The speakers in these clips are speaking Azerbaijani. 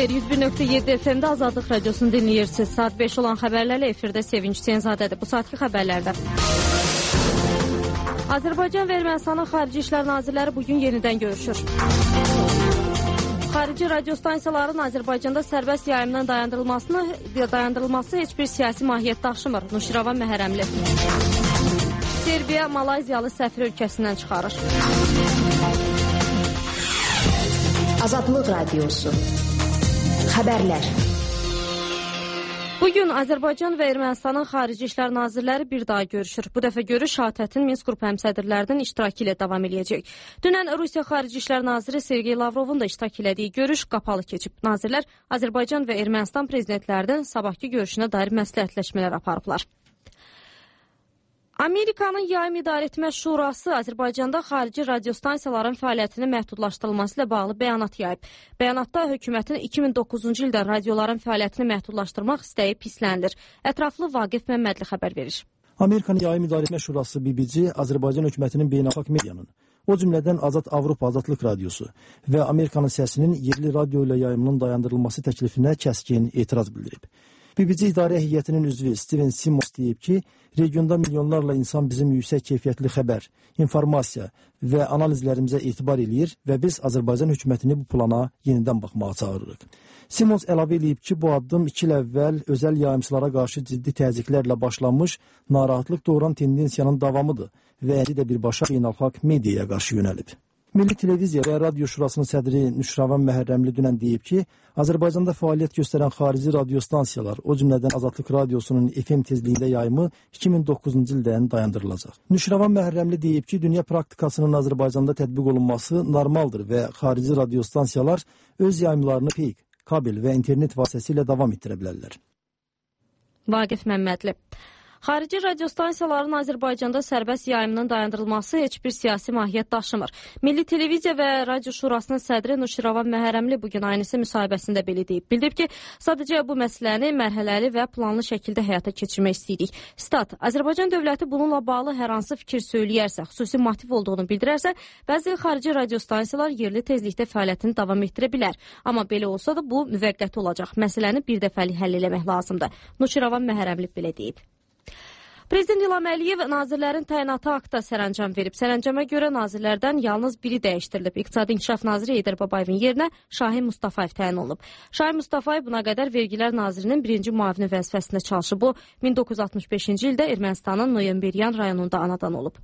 xeyr, 101.7 FM-də Azadlıq Radiosunu dinləyirsiniz. Saat 5 olan xəbərlərlə efirdə Sevinç Tenzadədir. Bu saatki xəbərlərdə Azərbaycan və Ermənistanın Xarici İşlər Nazirləri bugün yenidən görüşür. Xarici radiostansiyaların Azərbaycanda sərbəst yayımdan dayandırılması heç bir siyasi mahiyyət daşımır. Nuşirvan Məhərrəmli. Serbiya Malayziyalı səfir ölkəsindən çıxarır. Azadlıq Radiosu. Xəbərlər. Bugün Azərbaycan və Ermənistanın Xarici İşlər Nazirləri bir daha görüşür. Bu dəfə görüş ATƏT-in Minsk qrupu həmsədrlərinin iştirakı ilə davam edəcək. Dünən Rusiya Xarici İşlər Naziri Sergey Lavrovun da iştirak elədiyi görüş qapalı keçib. Nazirlər Azərbaycan və Ermənistan prezidentlərinin sabahki görüşünə dair məsləhətləşmələr aparıblar. Amerikanın Yayım İdarəetmə Şurası Azərbaycanda xarici radiostansiyaların fəaliyyətinin məhdudlaşdırılması ilə bağlı bəyanat yayıb. Bəyanatda hökumətin 2009-cu ildə radioların fəaliyyətini məhdudlaşdırmaq istəyi pislənilir. Ətraflı Vaqif Məmmədli xəbər verir. Amerikanın Yayım İdarəetmə Şurası BBC Azərbaycan hökumətinin beynəlxalq medianın, o cümlədən Azad Avropa Azadlıq Radiosu və Amerikanın səsinin yerli radio ilə yayımının dayandırılması təklifinə kəskin etiraz bildirib. BBC İdarə Heyətinin üzvü Steven Simmons deyib ki, regionda milyonlarla insan bizim yüksək keyfiyyətli xəbər, informasiya və analizlərimizə etibar eləyir və biz Azərbaycan hökumətini bu plana yenidən baxmağa çağırırıq. Simmons əlavə eləyib ki, bu addım 2 il əvvəl özəl yayımçılara qarşı ciddi təzyiqlərlə başlanmış narahatlıq doğuran tendensiyanın davamıdır və də birbaşa beynəlxalq mediaya qarşı yönəlib. Milli Televiziya və Radio Şurasının sədri Nüşravan Məhərrəmli dünən deyib ki, Azərbaycanda fəaliyyət göstərən xarici radiostansiyalar, o cümlədən Azadlıq Radiosunun FM tezliyində yayımı 2009-cu ildən dayandırılacaq. Nüşravan Məhərrəmli deyib ki, dünya praktikasının Azərbaycanda tətbiq olunması normaldır və xarici radiostansiyalar öz yayımlarını peyk, kabel və internet vasitəsilə davam etdirə bilərlər. Vaqif Məmmədli. Xarici radiostansiyaların Azərbaycanda sərbəst yayımının dayandırılması heç bir siyasi mahiyyət daşımır. Milli Televiziya və Radio Şurasının sədri Nuşirvan Məhərrəmli bugün aynısı müsahibəsində belə deyib. Bildirib ki, sadəcə bu məsələni mərhələli və planlı şəkildə həyata keçirmək istəyirik. Stat, Azərbaycan dövləti bununla bağlı hər hansı fikir söyləyərsə, xüsusi motiv olduğunu bildirərsə, bəzi xarici radiostansiyalar yerli tezlikdə fəaliyyətini davam etdirə bilər. Amma belə olsa da bu müvəqqəti olacaq. Məsələni bir dəfəlik həll eləmək lazımdır. Nuşirvan Məhərrəmli belə deyib. Prezident İlham Əliyev nazirlərin təyinatı haqqında sərəncam verib. Sərəncama görə nazirlərdən yalnız biri dəyişdirilib. İqtisadi İnkişaf naziri Heydər Babayevin yerinə Şahin Mustafayev təyin olunub. Şahin Mustafayev buna qədər vergilər nazirinin birinci müavini vəzifəsində çalışıb. O, 1965-ci ildə Ermənistanın Noyemberyan rayonunda anadan olub.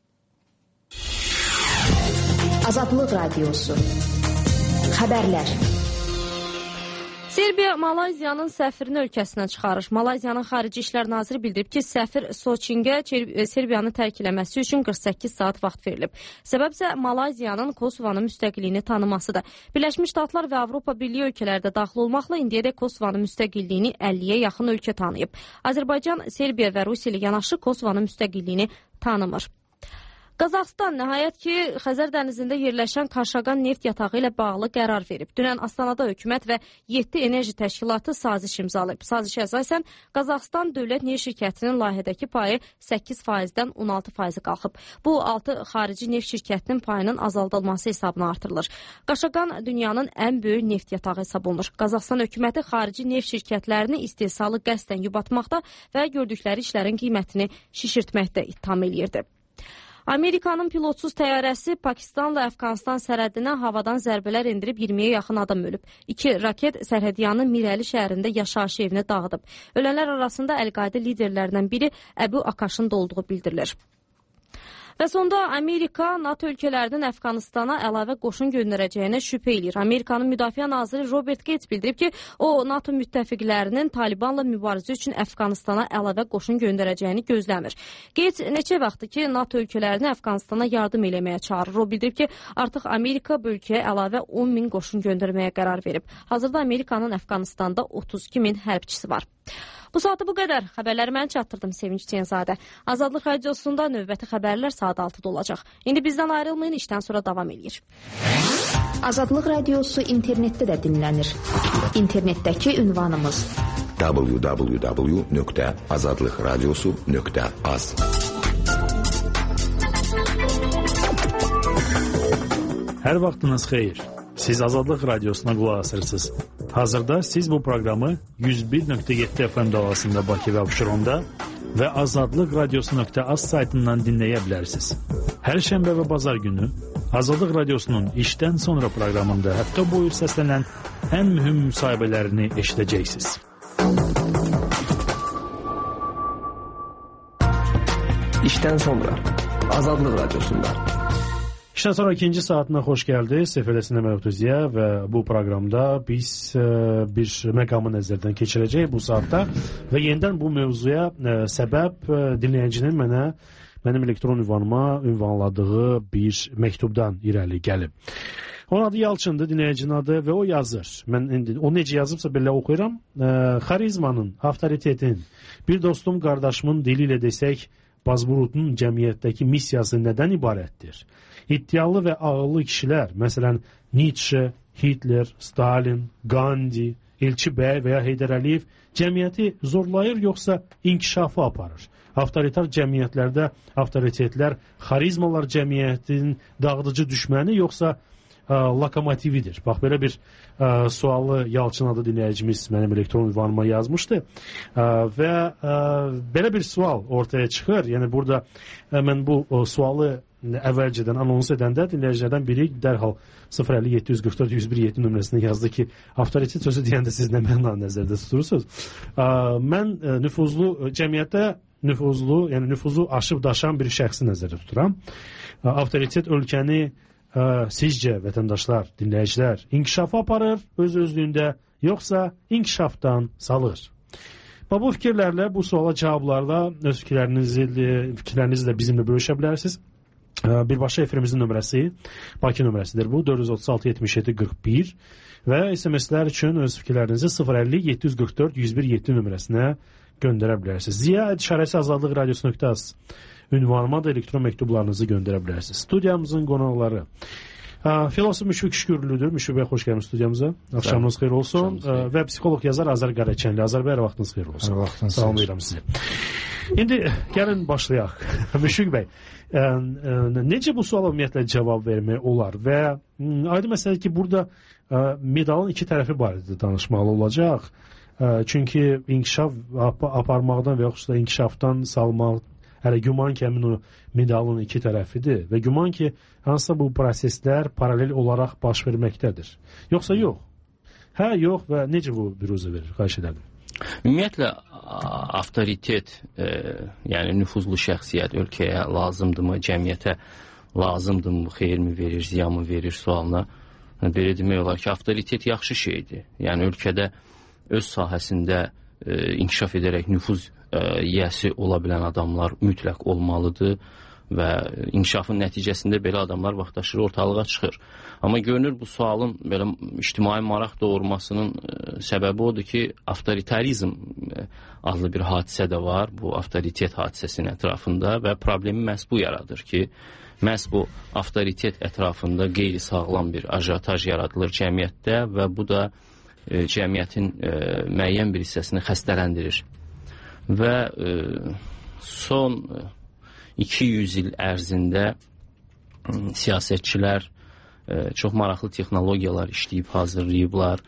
Azadlıq Radiosu. Xəbərlər. Serbiya Malayziyanın səfirini ölkəsindən çıxarır. Malayziyanın Xarici İşlər Naziri bildirib ki, səfir Soçinqə Serbiyanı tərk eləməsi üçün 48 saat vaxt verilib. Səbəb isə Malayziyanın Kosovanın müstəqilliyini tanımasıdır. Birləşmiş Ştatlar və Avropa Birliyi ölkələrdə daxil olmaqla indiyədək Kosovanın müstəqilliyini 50-yə yaxın ölkə tanıyıb. Azərbaycan, Serbiya və Rusiya ilə yanaşı Kosovanın müstəqilliyini tanımır. Qazaxıstan nəhayət ki, Xəzər dənizində yerləşən Kaşagan neft yatağı ilə bağlı qərar verib. Dünən Astanada hökumət və 7 enerji təşkilatı saziş imzalayıb. Sazişə əsasən Qazaxıstan Dövlət Neft Şirkətinin layihədəki payı 8%-dən 16% qalxıb. Bu 6 xarici neft şirkətinin payının azaldılması hesabına artırılır. Kaşagan dünyanın ən böyük neft yatağı hesab olunur. Qazaxıstan hökuməti xarici neft şirkətlərini istehsalı qəsdən yubatmaqda və gördükləri işlərin qiymətini şişirtməkdə ittiham eləyirdi. Amerikanın pilotsuz təyyarəsi Pakistanla Əfqanistan sərhədinə havadan zərbələr endirib 20-yə yaxın adam ölüb. 2 raket sərhədyanın Mirəli şəhərində yaşayış evini dağıdıb. Ölənlər arasında Əl-Qaidə liderlərindən biri Əbu Akaşın da olduğu bildirilir. Və sonda Amerika NATO ölkələrinin Əfqanistana əlavə qoşun göndərəcəyinə şübhə eləyir. Amerikanın müdafiə naziri Robert Gates bildirib ki, o NATO müttəfiqlərinin Talibanla mübarizə üçün Əfqanistana əlavə qoşun göndərəcəyini gözləmir. Gates neçə vaxtdır ki, NATO ölkələrini Əfqanistana yardım eləməyə çağırır. O bildirib ki, artıq Amerika bu ölkəyə əlavə 10 min qoşun göndərməyə qərar verib. Hazırda Amerikanın Əfqanistanda 32 min hərbçisi var. Bu saatı bu qədər. Xəbərləri mən çatdırdım Sevinç Tenzadə. Azadlıq Radiosunda növbəti xəbərlər saat 6-da olacaq. İndi bizdən ayrılmayın, işdən sonra davam edir. Azadlıq Radiosu internetdə də dinlənir. İnternetdəki ünvanımız www.azadlıqradiosu.az. Hər vaxtınız xeyir. Siz Azadlıq Radiosuna qulaq asırsınız. Hazırda siz bu proqramı 101.7 FM dalğasında Bakı və Abşeronda və azadlıqradiosu.az saytından dinləyə bilərsiniz. Hər şənbə və bazar günü Azadlıq Radiosunun işdən sonra proqramında həftə boyu səslənən ən mühüm müsahibələrini eşidəcəksiniz. İşdən sonra Azadlıq Radiosunda. İşdən sonra ikinci saatına xoş gəldiniz. Səfərləsinə mövzuya və bu proqramda biz bir məqamı nəzərdən keçirəcəyik bu saatda və yenidən bu mövzuya səbəb dinləyicinin mənim elektron ünvanıma ünvanladığı bir məktubdan irəli gəlib. Onun adı Yalçındır, dinləyicinin adı və o yazır. Mən indi o necə yazıbsa belə oxuyuram. Xarizmanın, avtoritetin, bir dostum, qardaşımın dili ilə desək, Bazburutun cəmiyyətdəki missiyası nədən ibarətdir? İddialı və ağıllı kişilər, məsələn, Nietzsche, Hitler, Stalin, Gandhi, Elçi bəy və ya Heydər Əliyev cəmiyyəti zorlayır, yoxsa inkişafı aparır? Avtoritar cəmiyyətlərdə avtoritetlər, xarizmalar cəmiyyətin dağıdıcı düşməni, yoxsa lokomotividir? Bax, belə bir sualı Yalçın adlı dinləyicimiz mənim elektron ünvanıma yazmışdı və belə bir sual ortaya çıxır. Yəni, burada mən bu sualı əvvəlcədən anons edəndə dinləyicilərdən biri dərhal 050-744-101-7 nömrəsində yazdı ki, avtoritet sözü deyəndə siz nə mənə nəzərdə tutursunuz? Mən cəmiyyətdə nüfuzu aşıb daşan bir şəxsi nəzərdə tuturam. Avtoritet ölkəni sizcə vətəndaşlar, dinləyicilər inkişafa aparır öz-özlüyündə, yoxsa inkişafdan salır? Bu fikirlərlə, bu suala cavablarla öz fikirlərinizi də bizimlə bölüşə bilərsiniz. Birbaşa efirimizin nömrəsi, Bakı nömrəsidir bu, 436-77-41 və SMS-lər üçün öz fikirlərinizi 050-744-101-7 nömrəsinə göndərə bilərsiniz. Ziya işarəsi azadlıq radiosu.az ünvanıma da elektron məktublarınızı göndərə bilərsiniz. Studiyamızın qonaqları filosof Müşfiq Şükürlüdür. Müşfiq bəy, xoş gəlmiş studiyamıza. Axşamınız xeyir olsun. Və psixoloq yazar Azər Qarəçənli. Azər bəy, vaxtınız xeyir olsun. Salamlayıram sizi. İndi gəlin başlayaq. Müşfiq bəy, necə bu suala ümumiyyətlə cavab vermək olar və aydın məsələdir ki, burada medalın iki tərəfi barədə danışmalı olacaq. Çünki inkişaf aparmaqdan və yaxud da inkişafdan salmaq hələ güman ki, həmin o medalın iki tərəfidir və güman ki, hansısa bu proseslər paralel olaraq baş verməkdədir. Yoxsa yox? Hə, yox və necə bu büruzə verir? Xahiş edərdim. Ümumiyyətlə, avtoritet, yəni nüfuzlu şəxsiyyət ölkəyə lazımdırmı, cəmiyyətə lazımdırmı, xeyirmi verir, ziyanmı verir sualına belə demək olar ki, avtoritet yaxşı şeydir. Yəni, ölkədə öz sahəsində inkişaf edərək nüfuz yiyəsi ola bilən adamlar mütləq olmalıdır və inkişafın nəticəsində belə adamlar vaxtaşırı ortalığa çıxır. Amma görünür bu sualın belə ictimai maraq doğurmasının səbəbi odur ki, avtoritarizm adlı bir hadisə də var bu avtoritet hadisəsinin ətrafında və problemi məhz bu yaradır ki, məhz bu avtoritet ətrafında qeyri-sağlam bir ajotaj yaradılır cəmiyyətdə və bu da cəmiyyətin müəyyən bir hissəsini xəstələndirir. Və son 200 il ərzində siyasətçilər çox maraqlı texnologiyalar işləyib hazırlayıblar.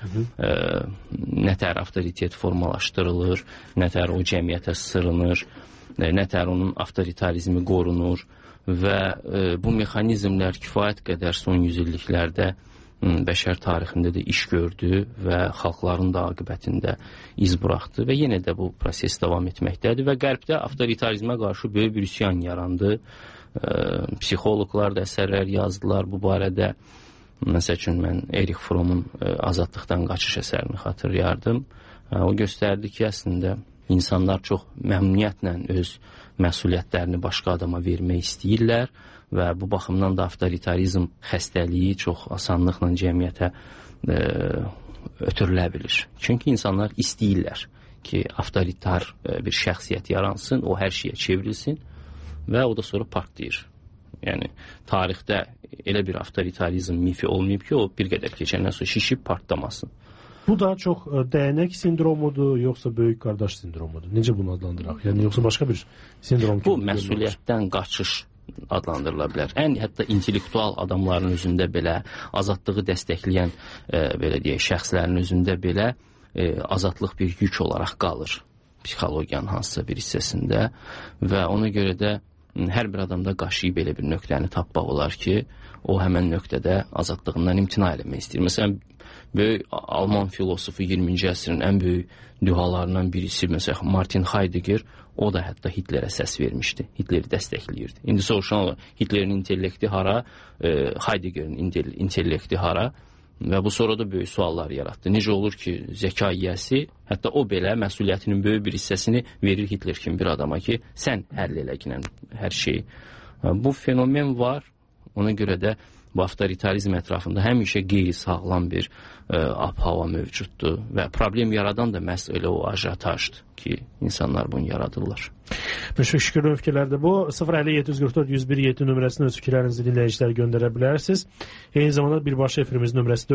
Nətər avtoritet formalaşdırılır, nətər o cəmiyyətə sırınır, nətər onun avtoritarizmi qorunur və bu mexanizmlər kifayət qədər son yüzilliklərdə bəşər tarixində də iş gördü və xalqların da aqibətində iz buraxdı və yenə də bu proses davam etməkdədir və Qərbdə avtoritarizmə qarşı böyük bir üsyan yarandı. Psixoloqlar da əsərlər yazdılar bu barədə. Məsəl üçün, mən Erich Fromm'un Azadlıqdan qaçış əsərini xatırlayardım. O göstərdi ki, əslində insanlar çox məmnuniyyətlə öz məsuliyyətlərini başqa adama vermək istəyirlər və bu baxımdan da avtoritarizm xəstəliyi çox asanlıqla cəmiyyətə ötürülə bilir. Çünki insanlar istəyirlər ki, avtoritar bir şəxsiyyət yaransın, o hər şeyə çevrilsin və o da sonra partlayır. Yəni, tarixdə elə bir avtoritarizm mifi olmayıb ki, o bir qədər keçəndən sonra şişib partlamasın. Bu da çox dəyənək sindromudur, yoxsa böyük qardaş sindromudur? Necə bunu adlandıraq? Yəni, yoxsa başqa bir sindrom? Bu məsuliyyətdən qaçış adlandırıla bilər. Ən hətta intellektual adamların özündə belə, azadlığı dəstəkləyən belə deyək, şəxslərin özündə belə azadlıq bir yük olaraq qalır psixologiyanın hansısa bir hissəsində və ona görə də hər bir adamda qaşıyıb belə bir nöqtəni tapmaq olar ki, o həmən nöqtədə azadlığından imtina eləmək istəyir. Məsələn, böyük Alman filosofu 20-ci əsrin ən böyük dühalarından birisi, məsələn, Martin Heidegger, o da hətta Hitlerə səs vermişdi. Hitleri dəstəkləyirdi. İndi soruşan olur, Hitlerin intellekti hara, Heideggerin intellekti hara və bu sonra da böyük suallar yaratdı. Necə olur ki, zəka yiyəsi, hətta o belə məsuliyyətinin böyük bir hissəsini verir Hitler kimi bir adama ki, sən həll elə ki, hər şeyi. Bu fenomen var, ona görə də bu avtoritarizm ətrafında həmişə qeyri-sağlam bir ab-hava mövcuddur və problem yaradan da məhz elə o ajatajdır ki, insanlar bunu yaradırlar. Məşhur şükürlü fikirlərdir bu. 050-744-101-7 nömrəsində öz fikirlərinizi dinləyicilər göndərə bilərsiniz. Eyni zamanda birbaşa efirimizin nömrəsi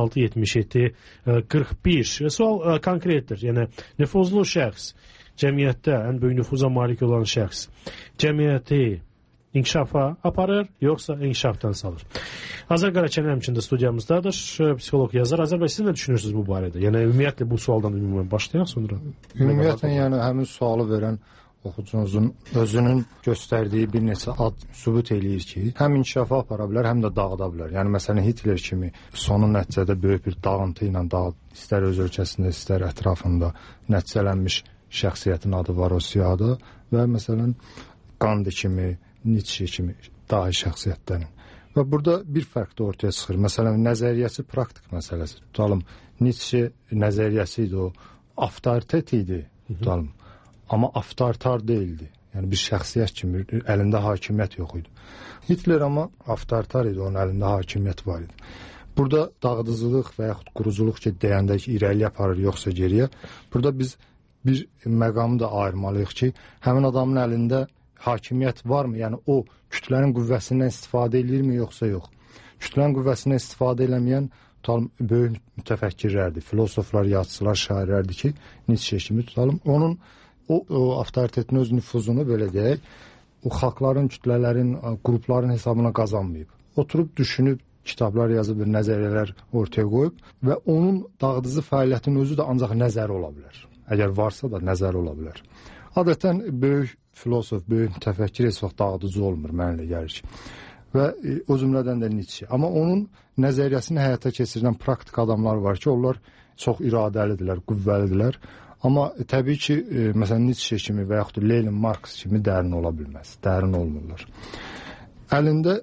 436-77-41. Sual konkretdir. Yəni, nüfuzlu şəxs, cəmiyyətdə ən böyük nüfuza malik olan şəxs, cəmiyyəti inkişafa aparır, yoxsa inkişafdan salır? Azər Qaraçən həmçində studiyamızdadır. Psixolog yazar. Azər bəy, siz nə düşünürsünüz bu barədə? Yəni, ümumiyyətlə bu sualdan başlayaq sonra. Ümumiyyətlə, yəni həmin sualı verən oxucunuzun özünün göstərdiyi bir neçə ad sübut eləyir ki, həm inkişafa apara bilər, həm də dağıda bilər. Yəni, məsələn, Hitler kimi sonun nəticədə böyük bir dağıntı ilə istər öz ölkəsində, istər ətrafında nəticələnmiş şəxsiyyətin adı var o siyahıda və məsələn, Gandhi kimi, Nietzsche kimi dahi şəxsiyyətlərin. Və burada bir fərq də ortaya çıxır. Məsələn, nəzəriyyəsi praktik məsələsi. Tutalım, Nietzsche nəzəriyyəsi idi, o avtoritet idi, tutalım. Amma avtoritar deyildi. Yəni, bir şəxsiyyət kimi, əlində hakimiyyət yox idi. Hitler amma avtoritar idi, onun əlində hakimiyyət var idi. Burada dağıdıcılıq və yaxud quruculuq ki, deyəndə ki, irəliyə aparır, yoxsa geriyə. Burada biz bir məqamı da ayırmalıyıq ki, həmin adamın əlində hakimiyyət varmı? Yəni, o kütlənin qüvvəsindən istifadə edirmi, yoxsa yox? Kütlənin qüvvəsindən istifadə eləməyən tutalım, böyük mütəfəkkirlərdir, filosoflar, yazıçılar, şairlərdir ki, Nietzsche kimi tutalım. Onun o avtoritetin öz nüfuzunu, belə deyək, o xalqların, kütlələrin, qrupların hesabına qazanmayıb. Oturub, düşünüb, kitablar yazıb, nəzəriyyələr ortaya qoyub və onun dağıdıcı fəaliyyətin özü də ancaq nəzəri ola bilər. Əgər varsa da nəzəri ola bilər. Adətən böyük filosof, böyük mütəfəkkir heç vaxt dağıdıcı olmur, mənimlə gəlir ki. Və o cümlədən də Nietzsche. Amma onun nəzəriyyəsini həyata keçirən praktik adamlar var ki, onlar çox iradəlidirlər, qüvvəlidirlər. Amma təbii ki, məsələn, Nietzsche kimi və yaxud da Lenin, Marx kimi dərin ola bilməz, dərin olmurlar. Əlində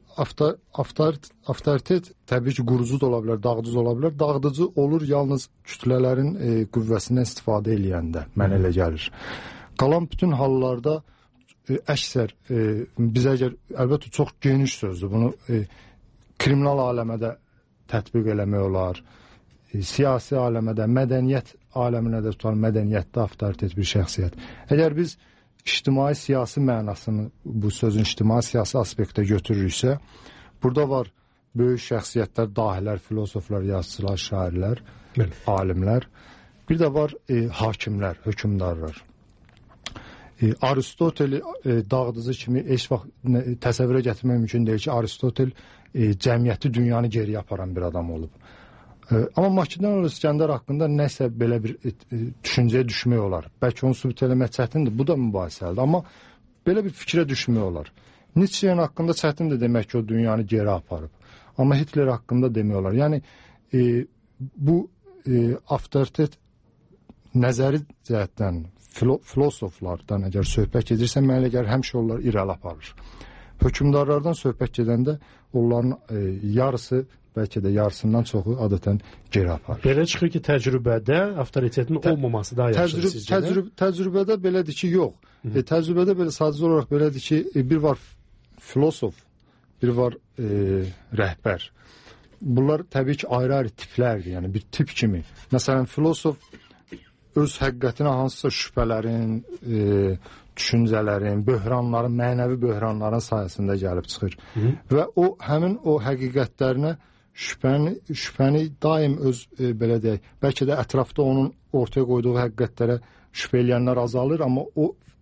avtoritet təbii ki, qurucu da ola bilər, dağıdıcı ola bilər. Dağıdıcı olur yalnız kütlələrin qüvvəsindən istifadə eləyəndə, mənə elə gəlir. Qalan bütün hallarda əksər biz əgər, əlbəttə çox geniş sözdür, bunu kriminal aləmədə tətbiq eləmək olar, siyasi aləmədə, mədəniyyət aləminə də tutar, mədəniyyətdə avtoritet bir şəxsiyyət. Əgər biz ictimai-siyasi mənasını, bu sözün ictimai-siyasi aspektə götürürüksə, burada var böyük şəxsiyyətlər, dahilər, filosoflar, yazıçılar, şairlər, alimlər. Bir də var hakimlər, hökümdarlar. Aristoteli dağıdıcı kimi heç vaxt təsəvvürə gətirmək mümkün deyil ki, Aristotel cəmiyyəti, dünyanı geriyə aparan bir adam olub. Amma Makedoniyalı İskəndər haqqında nəsə belə bir düşüncəyə düşmək olar. Bəlkə onu sübut eləmək çətindir, bu da mübahisəlidir. Amma belə bir fikrə düşmək olar. Nietzsche'nin haqqında çətindir demək ki, o dünyanı geri aparıb. Amma Hitler haqqında demək olar. Yəni, bu avtoritet nəzəri cəhətdən filosoflardan əgər söhbət edirsə, mənə gəlir həmişə onlar irəli aparır. Hökümdarlardan söhbət gedəndə onların yarısı, bəlkə də yarısından çoxu adətən geri aparır. Belə çıxır ki, təcrübədə avtoritetin olmaması daha yaxşıdır sizcə? Təcrübədə belədir ki, yox. Təcrübədə belə sadəcə olaraq belədir ki, bir var filosof, bir var rəhbər. Bunlar təbii ki, ayrı-ayrı tiplərdir, yəni bir tip kimi. Məsələn, filosof öz həqiqətinə hansısa şübhələrin, düşüncələrin, böhranların, mənəvi böhranların sayəsində gəlib çıxır. Və o, həmin o həqiqətlərinə şübhəni daim öz, belə deyək, bəlkə də ətrafda onun ortaya qoyduğu həqiqətlərə şübhə eləyənlər azalır, amma o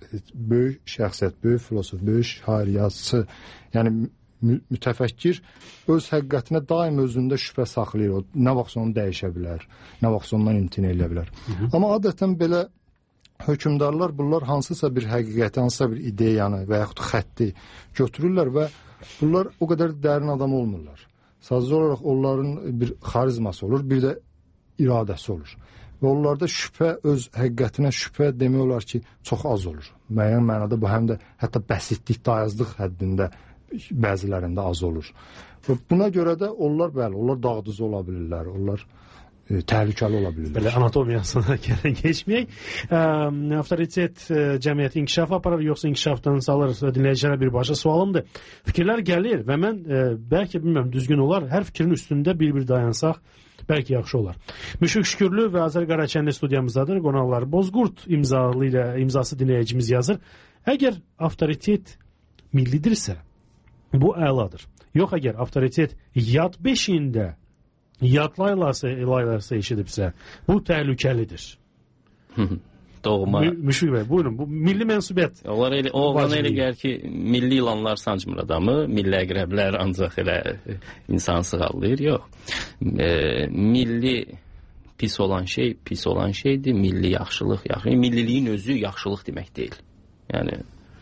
böyük şəxsiyyət, böyük filosof, böyük şair, yazıçı, yəni mütəfəkkir öz həqiqətinə daim özündə şübhə saxlayır. O, nə vaxt onu dəyişə bilər, nə vaxt ondan imtina edə bilər. Amma adətən belə hökmdarlar bunlar hansısa bir həqiqəti, hansısa bir ideyanı və yaxud xətti götürürlər və bunlar o qədər dərin adam olmurlar. Sadəcə olaraq onların bir xarizması olur, bir də iradəsi olur. Və onlarda şübhə, öz həqiqətinə şübhə demək olar ki, çox az olur. Müəyyən mənada bu həm də hətta bəsitlik, dayazlıq həddində bəzilərində az olur. Və buna görə də onlar dağdıcı ola bilirlər, onlar təhlükəli ola bilirlər. Belə anatomiyasına keçməyək. Avtoritet cəmiyyəti inkişaf aparır, yoxsa inkişafdan salır? Dinləyicilərə birbaşa sualımdır. Fikirlər gəlir və mən bəlkə bilmirəm düzgün olar, hər fikrin üstündə bir dayansaq bəlkə yaxşı olar. Müşfiq Şükürlü və Azər Qaraçənli studiyamızdadır. Qonaqlar Bozqurt imzası dinləyicimiz yazır. Əgər avtoritet millidirsə, bu əladır. Yox, əgər avtoritet yad beşiyində yadlaylarsa eşidibsə, bu təhlükəlidir. Doğma. Müşfiq bəy, buyurun, bu milli mənsubiyyət. Ona elə gəlir ki, milli ilanlar sancmır adamı, milli əqrəblər ancaq elə insan sığallayır. Yox. Milli pis olan şeydir, milli yaxşılıq. Milliliyin özü yaxşılıq demək deyil. Yəni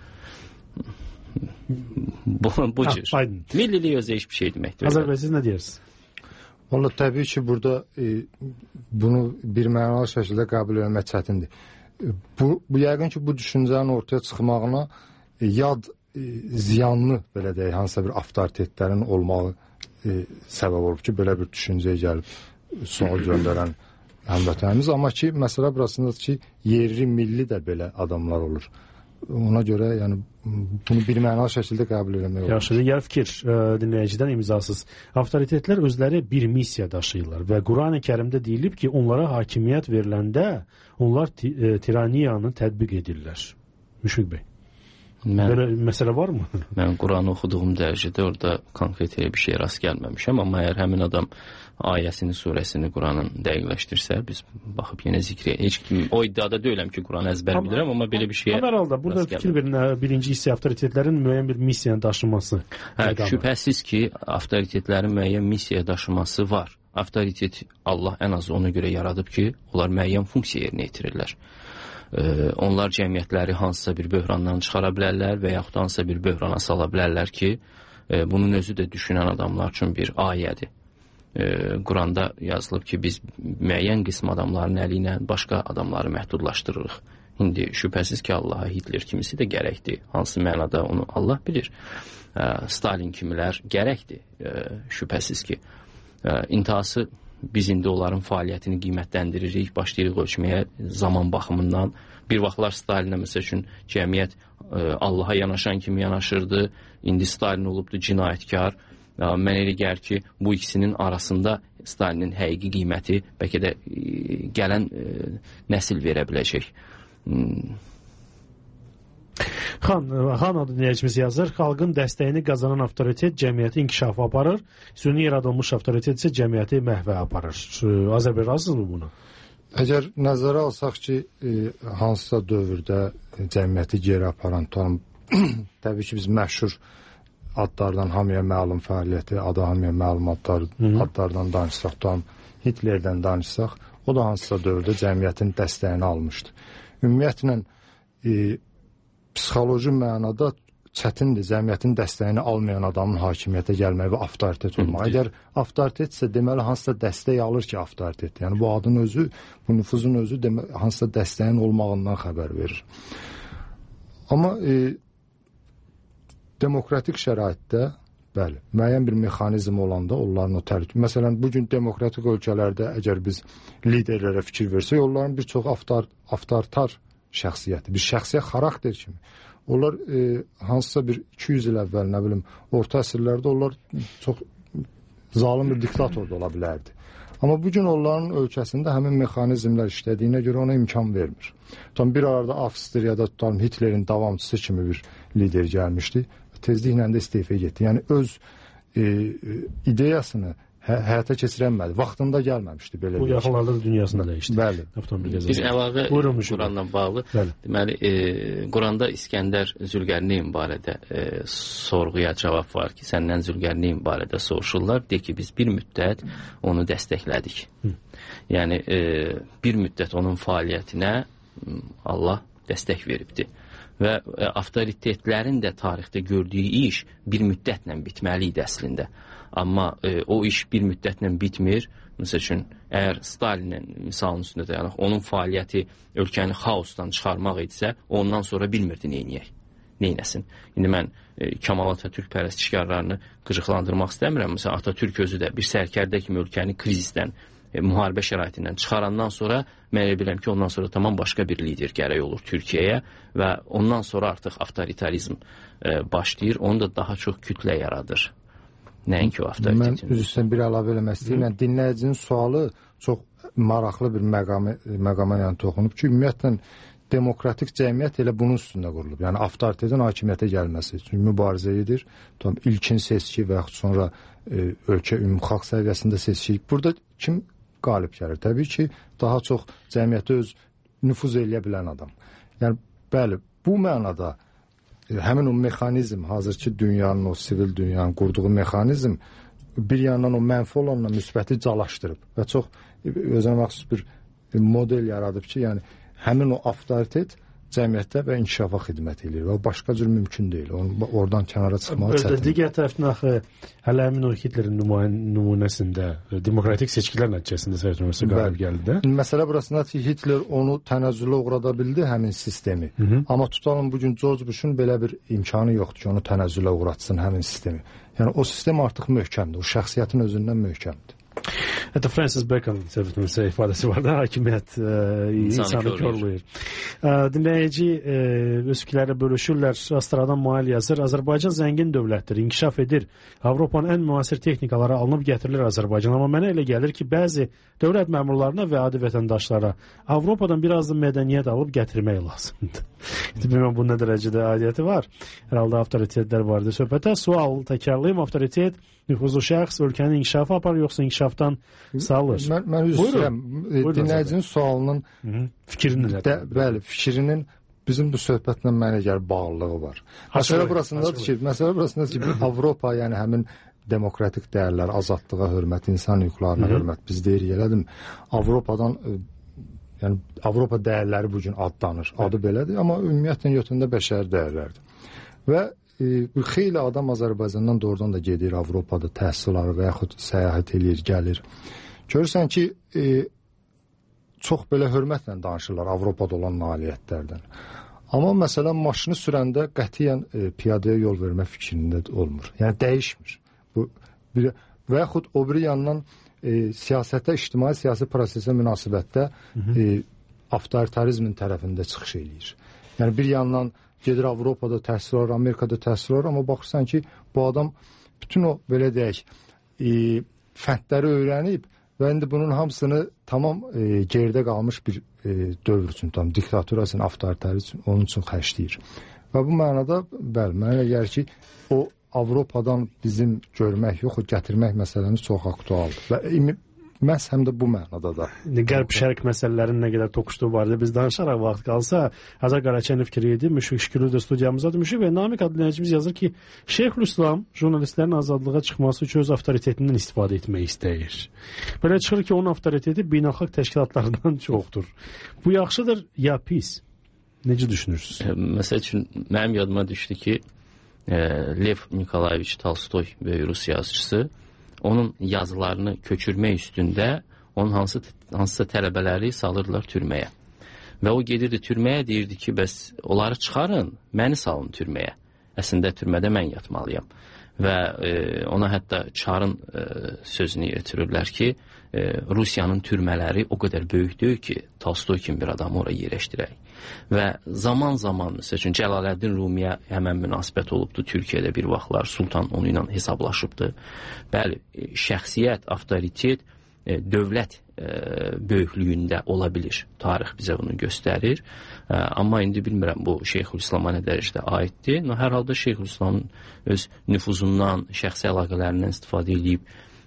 bu cür. Millilik özü heç bir şey demək deyil. Azər bəy, siz nə deyirsiniz? Valla təbii ki, burada bunu bir mənalı şəkildə qəbul etmək çətindir. Bu yəqin ki, bu düşüncənin ortaya çıxmağına yad ziyanlı, belə deyək, hansısa bir avtoritetlərin olmağı səbəb olub ki, belə bir düşüncəyə gəlib sual göndərən həmvətənimiz. Amma ki, məsələ burasındadır ki, yerli, milli də belə adamlar olur. Ona görə yəni bunu bir mənalı şəkildə qəbul etmək olur. Yaxşı, digər fikir dinləyicidən imzasız. Avtoritetlər özləri bir missiya daşıyırlar və Qurani Kərimdə deyilib ki, onlara hakimiyyət veriləndə onlar tiraniyanı tətbiq edirlər. Müşfiq bəy, belə məsələ varmı? Mən Quranı oxuduğum dərəcədə orada konkret bir şey rast gəlməmişəm, amma əgər həmin adam ayəsini, surəsini Quranın dəqiqləşdirsə, biz baxıb yenə zikr heç kim o iddiada deyiləm ki, Quranı əzbər bilirəm, amma belə bir şeyə hər halda burada fikir verin, birinci hissə avtoritetlərin müəyyən bir missiyanı daşıması. Şübhəsiz ki, avtoritetlərin müəyyən missiya daşıması var. Avtoritet Allah ən az ona görə yaradıb ki, onlar müəyyən funksiya yerinə yetirirlər. Onlar cəmiyyətləri hansısa bir böhrandan çıxara bilərlər və yaxud hansısa bir böhrana sala bilərlər ki, bunun özü də düşünən adamlar üçün bir ayədir. Quranda yazılıb ki, biz müəyyən qism adamların əli ilə başqa adamları məhdudlaşdırırıq. İndi şübhəsiz ki, Allaha Hitler kimisi də gərəkdir. Hansı mənada onu Allah bilir. Stalin kimilər gərəkdir. Şübhəsiz ki. İntihası biz indi onların fəaliyyətini qiymətləndiririk, başlayırıq ölçməyə zaman baxımından. Bir vaxtlar Stalinə məsəl üçün cəmiyyət Allaha yanaşan kimi yanaşırdı. İndi Stalin olubdu cinayətkar. Mən elə gəlir ki, bu ikisinin arasında Stalinin həqiqi qiyməti bəlkə də gələn nəsil verə biləcək. Xan adı dinləyicimiz yazır. Xalqın dəstəyini qazanan avtoritet cəmiyyəti inkişafa aparır. Süni yaradılmış avtoritet isə cəmiyyəti məhvə aparır. Azər bəy, razısınızmı bunu? Əgər nəzərə alsaq ki, hansısa dövrdə cəmiyyəti geri aparan təbii ki, biz məşhur adlardan hamıya məlum fəaliyyəti, adı hamıya məlum adlardan danışsaq, Hitlerdən danışsaq, o da hansısa dövrdə cəmiyyətin dəstəyini almışdı. Ümumiyyətlə, psixoloji mənada çətindir cəmiyyətin dəstəyini almayan adamın hakimiyyətə gəlmək və avtoritet olmaq. Əgər avtoritetsə, deməli, hansısa dəstək alır ki, avtoritet. Yəni, bu adın özü, bu nüfuzun özü hansısa dəstəyin olmağından xəbər verir. Amma demokratik şəraitdə, bəli, müəyyən bir mexanizm olanda onların o təhlükə. Məsələn, bugün demokratik ölkələrdə əgər biz liderlərə fikir versək, onların bir çox avtoritar şəxsiyyəti, bir şəxsiyyət xarakter kimi. Onlar hansısa bir 200 il əvvəl, nə bilim, orta əsrlərdə onlar çox zalim bir diktator da ola bilərdi. Amma bugün onların ölkəsində həmin mexanizmlər işlədiyinə görə ona imkan vermir. Bir arada Avstriyada Hitlerin davamçısı kimi bir lider gəlmişdi. Tezliklə də istefaya getdi. Yəni öz ideyasını həyata keçirənmədi. Vaxtında gəlməmişdi belə. Bu yaxınlarda dünyasında dəyişdi. Bəli. Avtomobil qəzası. Bir əlavə Quranla bağlı. Bəli. Deməli, Quranda İskəndər Zülqərneyn barədə sorğuya cavab var ki, səndən Zülqərneyn barədə soruşurlar. De ki, biz bir müddət onu dəstəklədik. Yəni, bir müddət onun fəaliyyətinə Allah dəstək veribdi. Və avtoritetlərin də tarixdə gördüyü iş bir müddətlə bitməli idi əslində. Amma o iş bir müddətlə bitmir. Məsəl üçün, əgər Stalinin misalının üstündə dayanaq, onun fəaliyyəti ölkəni xaosdan çıxarmaq idisə, ondan sonra bilmirdi neyniyək, neynəsin. İndi mən Kemal Atatürk pərəstişkarlarını qıcıqlandırmaq istəmirəm. Məsələn, Atatürk özü də bir sərkərdə kimi ölkəni krizisdən, müharibə şəraitindən çıxarandan sonra mən bilirəm ki, ondan sonra tamam başqa bir lider gərək olur Türkiyəyə və ondan sonra artıq avtoritarizm başlayır. Onu da daha çox kütlə yaradır. Nəinki o avtoritetin. Mən üzrdən bir əlavə eləmək istəyirəm. Yəni, dinləyicinin sualı çox maraqlı bir məqama yəni toxunub ki, ümumiyyətlə demokratik cəmiyyət elə bunun üstündə qurulub. Yəni, avtoritetin hakimiyyətə gəlməsi üçün mübarizə edir. İlkin seçki və yaxud sonra ölkə ümumxalq səviyyəsində seçki. Burada kim qalib gəlir? Təbii ki, daha çox cəmiyyətə öz nüfuz eləyə bilən adam. Yəni, bəli, bu mənada həmin o mexanizm, hazırki dünyanın, o sivil dünyanın qurduğu mexanizm bir yandan o mənfi olanla müsbəti calaşdırıb və çox özünə məxsus bir model yaradıb ki, yəni həmin o avtoritet cəmiyyətə və inkişafa xidmət edir və başqa cür mümkün deyil. Oradan kənara çıxmaq çətindir. Digər tərəfdən axı hələ həmin o Hitlerin nümunəsində demokratik seçkilər nəticəsində Sovet Rusiyası qalib gəldi də. Məsələ burasında ki, Hitler onu tənəzzülə uğrada bildi, həmin sistemi. Amma tutalım bugün George Bush'un belə bir imkanı yoxdur ki, onu tənəzzülə uğratsın həmin sistemi. Yəni o sistem artıq möhkəmdir, o şəxsiyyətin özündən möhkəmdir. Hətta Francis Bacon ifadəsi var da, hakimiyyət insanı körləyir. Dinləyici öz fikirləri bölüşürlər. Astradan Mail yazır. Azərbaycan zəngin dövlətdir, inkişaf edir. Avropanın ən müasir texnikaları alınıb gətirilir Azərbaycan. Amma mənə elə gəlir ki, bəzi dövlət məmurlarına və adi vətəndaşlara Avropadan biraz da mədəniyyət alıb gətirmək lazımdır. Bilməm, bu nə dərəcədə aidiyyəti var. Hər halda avtoritetlər vardır söhbətə. Sual təkrarlayım. Avtoritet nüfuzlu şəxs ölkənin inkişafı aparır, yoxsa inkişafdan salır? Mən üzr istəyirəm. Dinləyicinin sualının fikrini nədir? Bəli, fikrinin bizim bu söhbətlə mənə gəlir bağlılığı var. Məsələ burasındadır ki, Avropa, yəni həmin demokratik dəyərlər, azadlığa hörmət, insan hüquqlarına hörmət, biz deyirik, elədim. Avropadan, yəni Avropa dəyərləri bugün adlanır. Adı belədir, amma ümumiyyətlə götürəndə bəşəri dəyərlərdir. Və xeyli adam Azərbaycandan doğrudan da gedir Avropada təhsil alır və yaxud səyahət edir, gəlir. Görürsən ki, çox belə hörmətlə danışırlar Avropada olan nailiyyətlərdən. Amma məsələn, maşını sürəndə qətiyyən piyadaya yol vermə fikrində olmur. Yəni, dəyişmir. Və yaxud o biri yandan siyasətə, ictimai siyasi prosesə münasibətdə avtoritarizmin tərəfində çıxış eləyir. Yəni, bir yandan gedir Avropada təhsil alır, Amerikada təhsil alır, amma baxırsan ki, bu adam bütün o, belə deyək, fəndləri öyrənib və indi bunun hamısını tamam geridə qalmış bir dövr üçün, diktatura üçün, avtoritarizm üçün, onun üçün xərcləyir. Və bu mənada, bəli, mənə gəlir ki, o Avropadan bizim görmək yox, gətirmək məsələmiz çox aktualdır. Və məhz həm də bu mənada da. Qərb-şərq məsələlərinin nə qədər toqquşduğu barədə biz danışaraq vaxt qalsa, Azər Qaraçənin fikri idi, Müşfiq Şükürlü də studiyamızdadır. Müşfiq bəy, Namiq adlı dinləyicimiz yazır ki, Şeyxülislam jurnalistlərin azadlığa çıxması üçün öz avtoritetindən istifadə etmək istəyir. Belə çıxır ki, onun avtoriteti beynəlxalq təşkilatlardan çoxdur. Bu yaxşıdır ya pis? Necə düşünürsünüz? Məsəl üçün, mənim yadıma düşdü ki, Lev Nikolayeviç Tolstoy, böyük Rus yazıcısı, onun yazılarını köçürmək üstündə onun hansısa tələbələri salırdılar türməyə. Və o gedirdi türməyə, deyirdi ki, bəs onları çıxarın, məni salın türməyə. Əslində türmədə mən yatmalıyam. Və ona hətta Çarın sözünü ötürürlər ki, Rusiyanın türmələri o qədər böyükdür ki, Tolstoy kimi bir adamı oraya yerləşdirək. Və zaman-zaman, məsəl üçün, Cəlaləddin Rumiyə həmən münasibət olubdu Türkiyədə bir vaxtlar, Sultan onu ilə hesablaşıbdı. Bəli, şəxsiyyət, avtoritet, dövlət böyüklüyündə ola bilir. Tarix bizə bunu göstərir. Amma indi bilmirəm, bu Şeyxülislama nə dərəcədə aiddir. Hər halda Şeyxülislamın öz nüfuzundan, şəxsi əlaqələrindən istifadə edib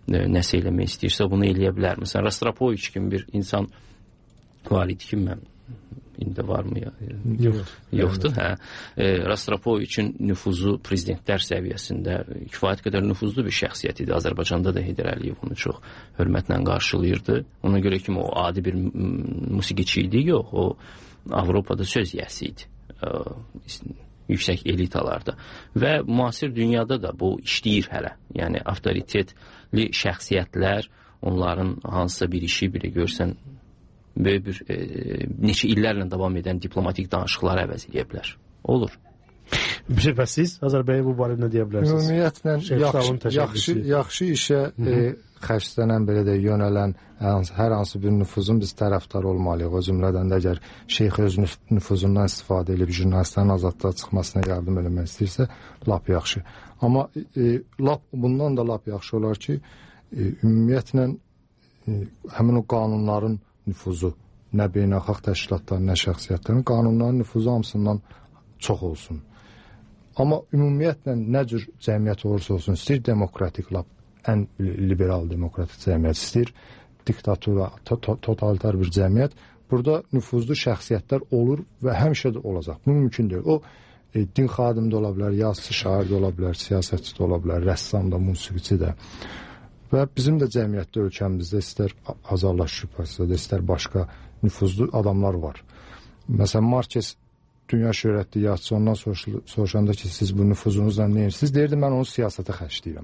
nəsə eləmək istəyirsə bunu eləyə bilər. Məsələn, Rostropoviç kimi bir insan var idi ki, mən indi varmı ya? Yoxdur, hə. Rostropoviçin nüfuzu prezidentlər səviyyəsində kifayət qədər nüfuzlu bir şəxsiyyət idi. Azərbaycanda da Heydər Əliyev onu çox hörmətlə qarşılayırdı. Ona görə ki, o adi bir musiqiçi idi, yox, o Avropada söz yəsi idi. Yüksək elitalarda. Və müasir dünyada da bu işləyir hələ. Yəni, avtoritetli şəxsiyyətlər, onların hansısa bir işi belə görsən, böyük bir neçə illərlə davam edən diplomatik danışıqları əvəz edə bilər. Olur. Bəs siz Azərbaycan bu barədə nə deyə bilərsiniz? Ümumiyyətlə, yaxşı işə xərclənən, belə də yönələn hər hansı bir nüfuzun biz tərəfdar olmalıyıq. O cümlədən də əgər şeyx öz nüfuzundan istifadə edib jurnalistlərin azadlığa çıxmasına yardım eləmək istəyirsə, lap yaxşı. Amma bundan da lap yaxşı olar ki, ümumiyyətlə həmin o qanunların nüfuzu, nə beynəlxalq təşkilatların, nə şəxsiyyətlərin, qanunların nüfuzu hamısından çox olsun. Amma ümumiyyətlə nə cür cəmiyyət olursa olsun, istəyir demokratik, ən liberal demokratik cəmiyyət, istəyir diktatura, totalitar bir cəmiyyət, burada nüfuzlu şəxsiyyətlər olur və həmişə də olacaq. Bu mümkün deyil. O, din xadimi də ola bilər, yazıcı, şair də ola bilər, siyasətçi də ola bilər, rəssam da, musiqiçi də. Və bizim də cəmiyyətdə, ölkəmizdə istər azarlaş şübhəsində, istər başqa nüfuzlu adamlar var. Məsələn, Marquez dünya şöhrətli yazıcı ondan soruşanda ki, siz bu nüfuzunuzla nə edirsiniz? Deyirdi, mən onu siyasətə xərcləyirəm.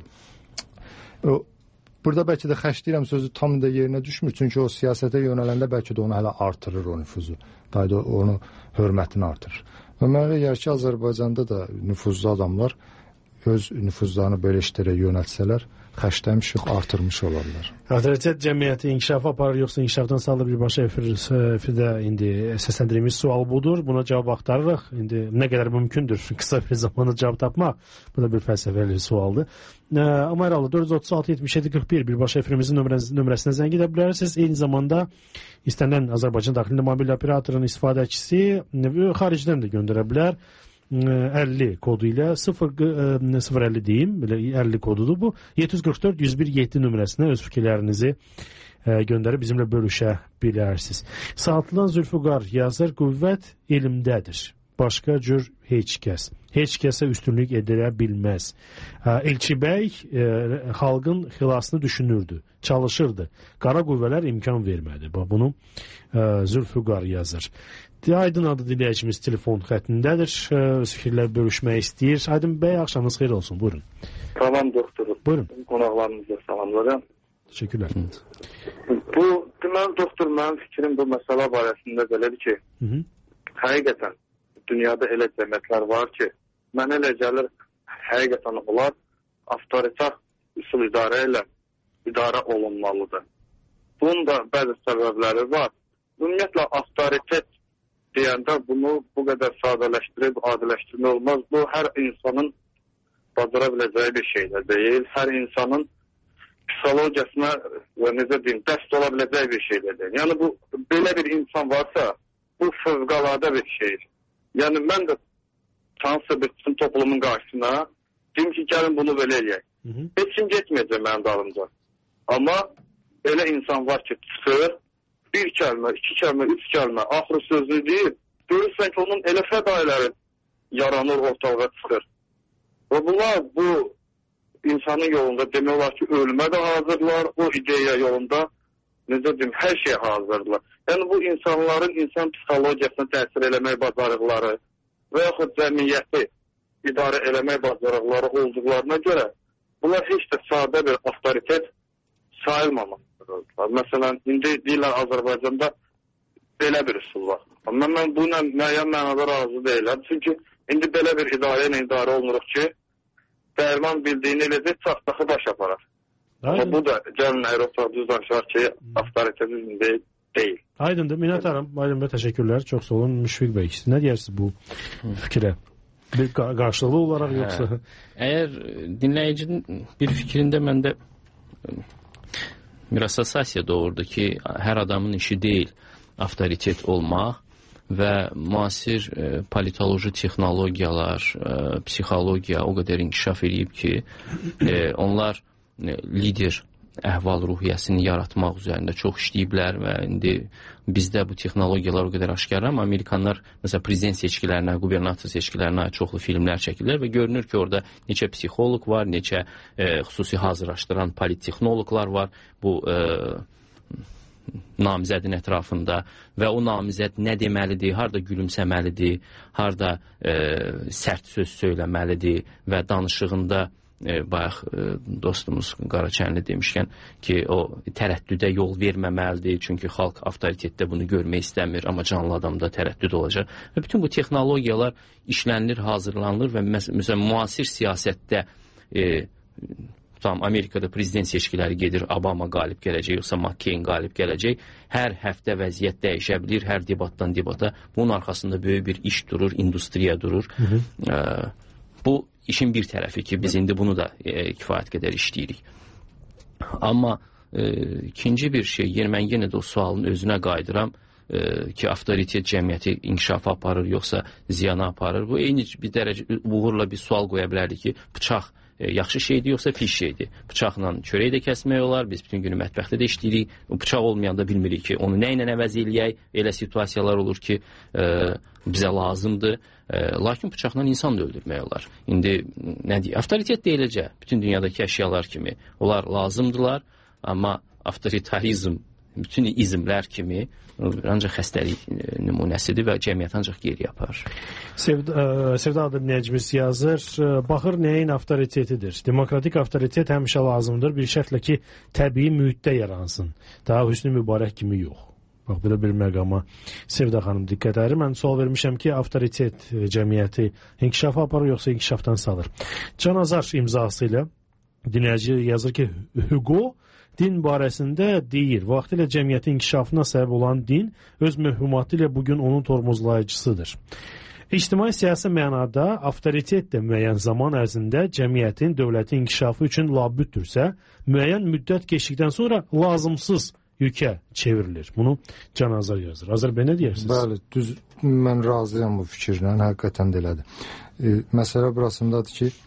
Burada bəlkə də xərcləyirəm sözü tam da yerinə düşmür. Çünki o siyasətə yönələndə bəlkə də onu hələ artırır o nüfuzu. Daha da onu hörmətini artırır. Və mənə gəlir ki, Azərbaycanda da nüfuzlu adamlar öz nüfuzlarını belə işlərə yönəltsələr, xərcləmiş yox, artırmış olarlar. Avtoritet cəmiyyəti inkişaf aparır, yoxsa inkişafdan sağlı birbaşa efirdə indi səsləndirdiyimiz sual budur. Buna cavab axtarırıq. İndi nə qədər mümkündür qısa bir zamanda cavab tapmaq. Bu da bir fəlsəfəli sualdır. Amma hər halda 436-77-41 birbaşa efirimizin nömrəsinə zəng edə bilərsiniz. Eyni zamanda istənilən Azərbaycan daxilində mobil operatorun istifadəçisi xaricdən də göndərə bilər. 50 kodu ilə 050 deyim, belə 50 kodudur bu. 744-101-7 nömrəsinə öz fikirlərinizi göndərib bizimlə bölüşə bilərsiniz. Saatlıdan Zülfüqar yazır, qüvvət elmdədir. Başqa cür heç kəs. Heç kəsə üstünlük edilə bilməz. Elçi bəy xalqın xilasını düşünürdü, çalışırdı. Qara qüvvələr imkan vermədi. Bunu Zülfüqar yazır. Aydın adı dinləyicimiz telefon xəttindədir. Öz fikirlər bölüşmək istəyir. Aydın bəy, axşamınız xeyir olsun. Buyurun. Tamam doktorum. Buyurun. Qonaqlarınızla salamlarım. Teşekkürler. Deməli doktor, mənim fikrim bu məsələ barəsində belədir ki, həqiqətən dünyada elə cəmiyyətlər var ki, mənə elə gəlir, həqiqətən onlar avtoritar üsul idarə ilə idarə olunmalıdır. Bunun da bəzi səbəbləri var. Ümumiyyətlə avtoritet deyəndə bunu bu qədər sadələşdirib, adiləşdirmək olmaz. Bu, hər insanın bacara biləcəyi bir şey də deyil. Hər insanın psixologiyasına və necə deyim, dəst ola biləcəyi bir şey də deyil. Yəni, bu, belə bir insan varsa, bu fövqəladə bir şeydir. Yəni, mən də hansısa bir toplumun qarşısına deyim ki, gəlin bunu belə eləyək. Heç kim getməyəcək mənim dalımca. Amma elə insan var ki, çıxır, bir kəlmə, iki kəlmə, üç kəlmə, axırı sözünü deyir, görürsən ki, onun elə fədailəri yaranır, ortalığa çıxır. Və bunlar bu insanın yolunda demək olar ki, ölümə də hazırlar, o ideya yolunda, necə deyim, hər şey hazırlar. Yəni, bu insanların insan psixologiyasına təsir eləmək bacarıqları və yaxud cəmiyyəti idarə eləmək bacarıqları olduqlarına görə, bunlar heç də sadə bir avtoritet sayılmamaq. Məsələn, indi deyirlər Azərbaycanda belə bir üsul var. Mən bununla müəyyən mənada razı deyiləm. Çünki indi belə bir idarə ilə idarə olunuruq ki, dərman bildiyini eləcək, çaxtaxı baş aparar. Amma bu da gəlin Avropa düz danışar ki, avtoritetizm deyil. Aydındır, minnətdarım. Aydın bəy, təşəkkürlər. Çox sağ olun. Müşfiq bəy, nə deyirsiniz bu fikrə? Bir qarşılıqlı olaraq yoxsa? Əgər dinləyicinin bir fikrində məndə bir assosiasiya doğurdu ki, hər adamın işi deyil avtoritet olmaq və müasir politoloji texnologiyalar, psixologiya o qədər inkişaf edib ki, onlar lider əhval-ruhiyyəsini yaratmaq üzərində çox işləyiblər və indi bizdə bu texnologiyalar o qədər aşkarlar, amma Amerikanlar məsələn prezident seçkilərinə, qubernator seçkilərinə çoxlu filmlər çəkirlər və görünür ki, orada neçə psixoloq var, neçə xüsusi hazırlaşdıran polittexnoloqlar var bu namizədin ətrafında və o namizəd nə deməlidir, harda gülümsəməlidir, harda sərt söz söyləməlidir və danışığında bayaq dostumuz Qaraçənli demişkən ki, o tərəddüdə yol verməməlidir, çünki xalq avtoritetdə bunu görmək istəmir, amma canlı adamda tərəddüd olacaq. Və bütün bu texnologiyalar işlənilir, hazırlanılır və məsələn, müasir siyasətdə Amerikada prezident seçkiləri gedir, Obama qalib gələcək, yoxsa McCain qalib gələcək. Hər həftə vəziyyət dəyişə bilir, hər debatdan debata. Bunun arxasında böyük bir iş durur, industriya durur. Bu işin bir tərəfi ki, biz indi bunu da kifayət qədər işləyirik. Amma ikinci bir şey, mən yenə də o sualın özünə qayıdıram ki, avtoritet cəmiyyəti inkişafa aparır, yoxsa ziyana aparır. Bu eyni bir dərəcə uğurla bir sual qoya bilərdik ki, bıçaq yaxşı şeydir, yoxsa pis şeydir. Bıçaqla çörək də kəsmək olar, biz bütün günü mətbəxdə də işləyirik. Bıçaq olmayanda bilmirik ki, onu nə ilə əvəz eləyək. Elə situasiyalar olur ki, bizə lazımdır. Lakin bıçaqla insan da öldürmək olar. İndi nə deyək, avtoritet də eləcə. Bütün dünyadakı əşyalar kimi. Onlar lazımdırlar, amma avtoritarizm, bütün izmlər kimi ancaq xəstəlik nümunəsidir və cəmiyyət ancaq geri yapar. Sevda adı dinləyicimiz yazır, baxır nəyin avtoritetidir. Demokratik avtoritet həmişə lazımdır, bir şərtlə ki, təbii mühitdə yaransın. Daha Hüsnü Mübarək kimi yox. Bax, belə bir məqama Sevda xanım diqqət ərir. Mən sual vermişəm ki, avtoritet cəmiyyəti inkişafa aparır, yoxsa inkişafdan salır. Can Azar imzası ilə dinləyici yazır ki, Hugo din barəsində deyir, vaxtilə cəmiyyətin inkişafına səbəb olan din öz mövhumatı ilə bugün onun tormozlayıcısıdır. İctimai-siyasi mənada avtoritet də müəyyən zaman ərzində cəmiyyətin, dövlətin inkişafı üçün labüddürsə, müəyyən müddət keçdikdən sonra lazımsız yükə çevrilir. Bunu Can Azar yazır. Azar bəy, nə deyirsiniz? Bəli, düz, mən razıyam bu fikirlə, həqiqətən də elədir. Məsələ burasındadır ki,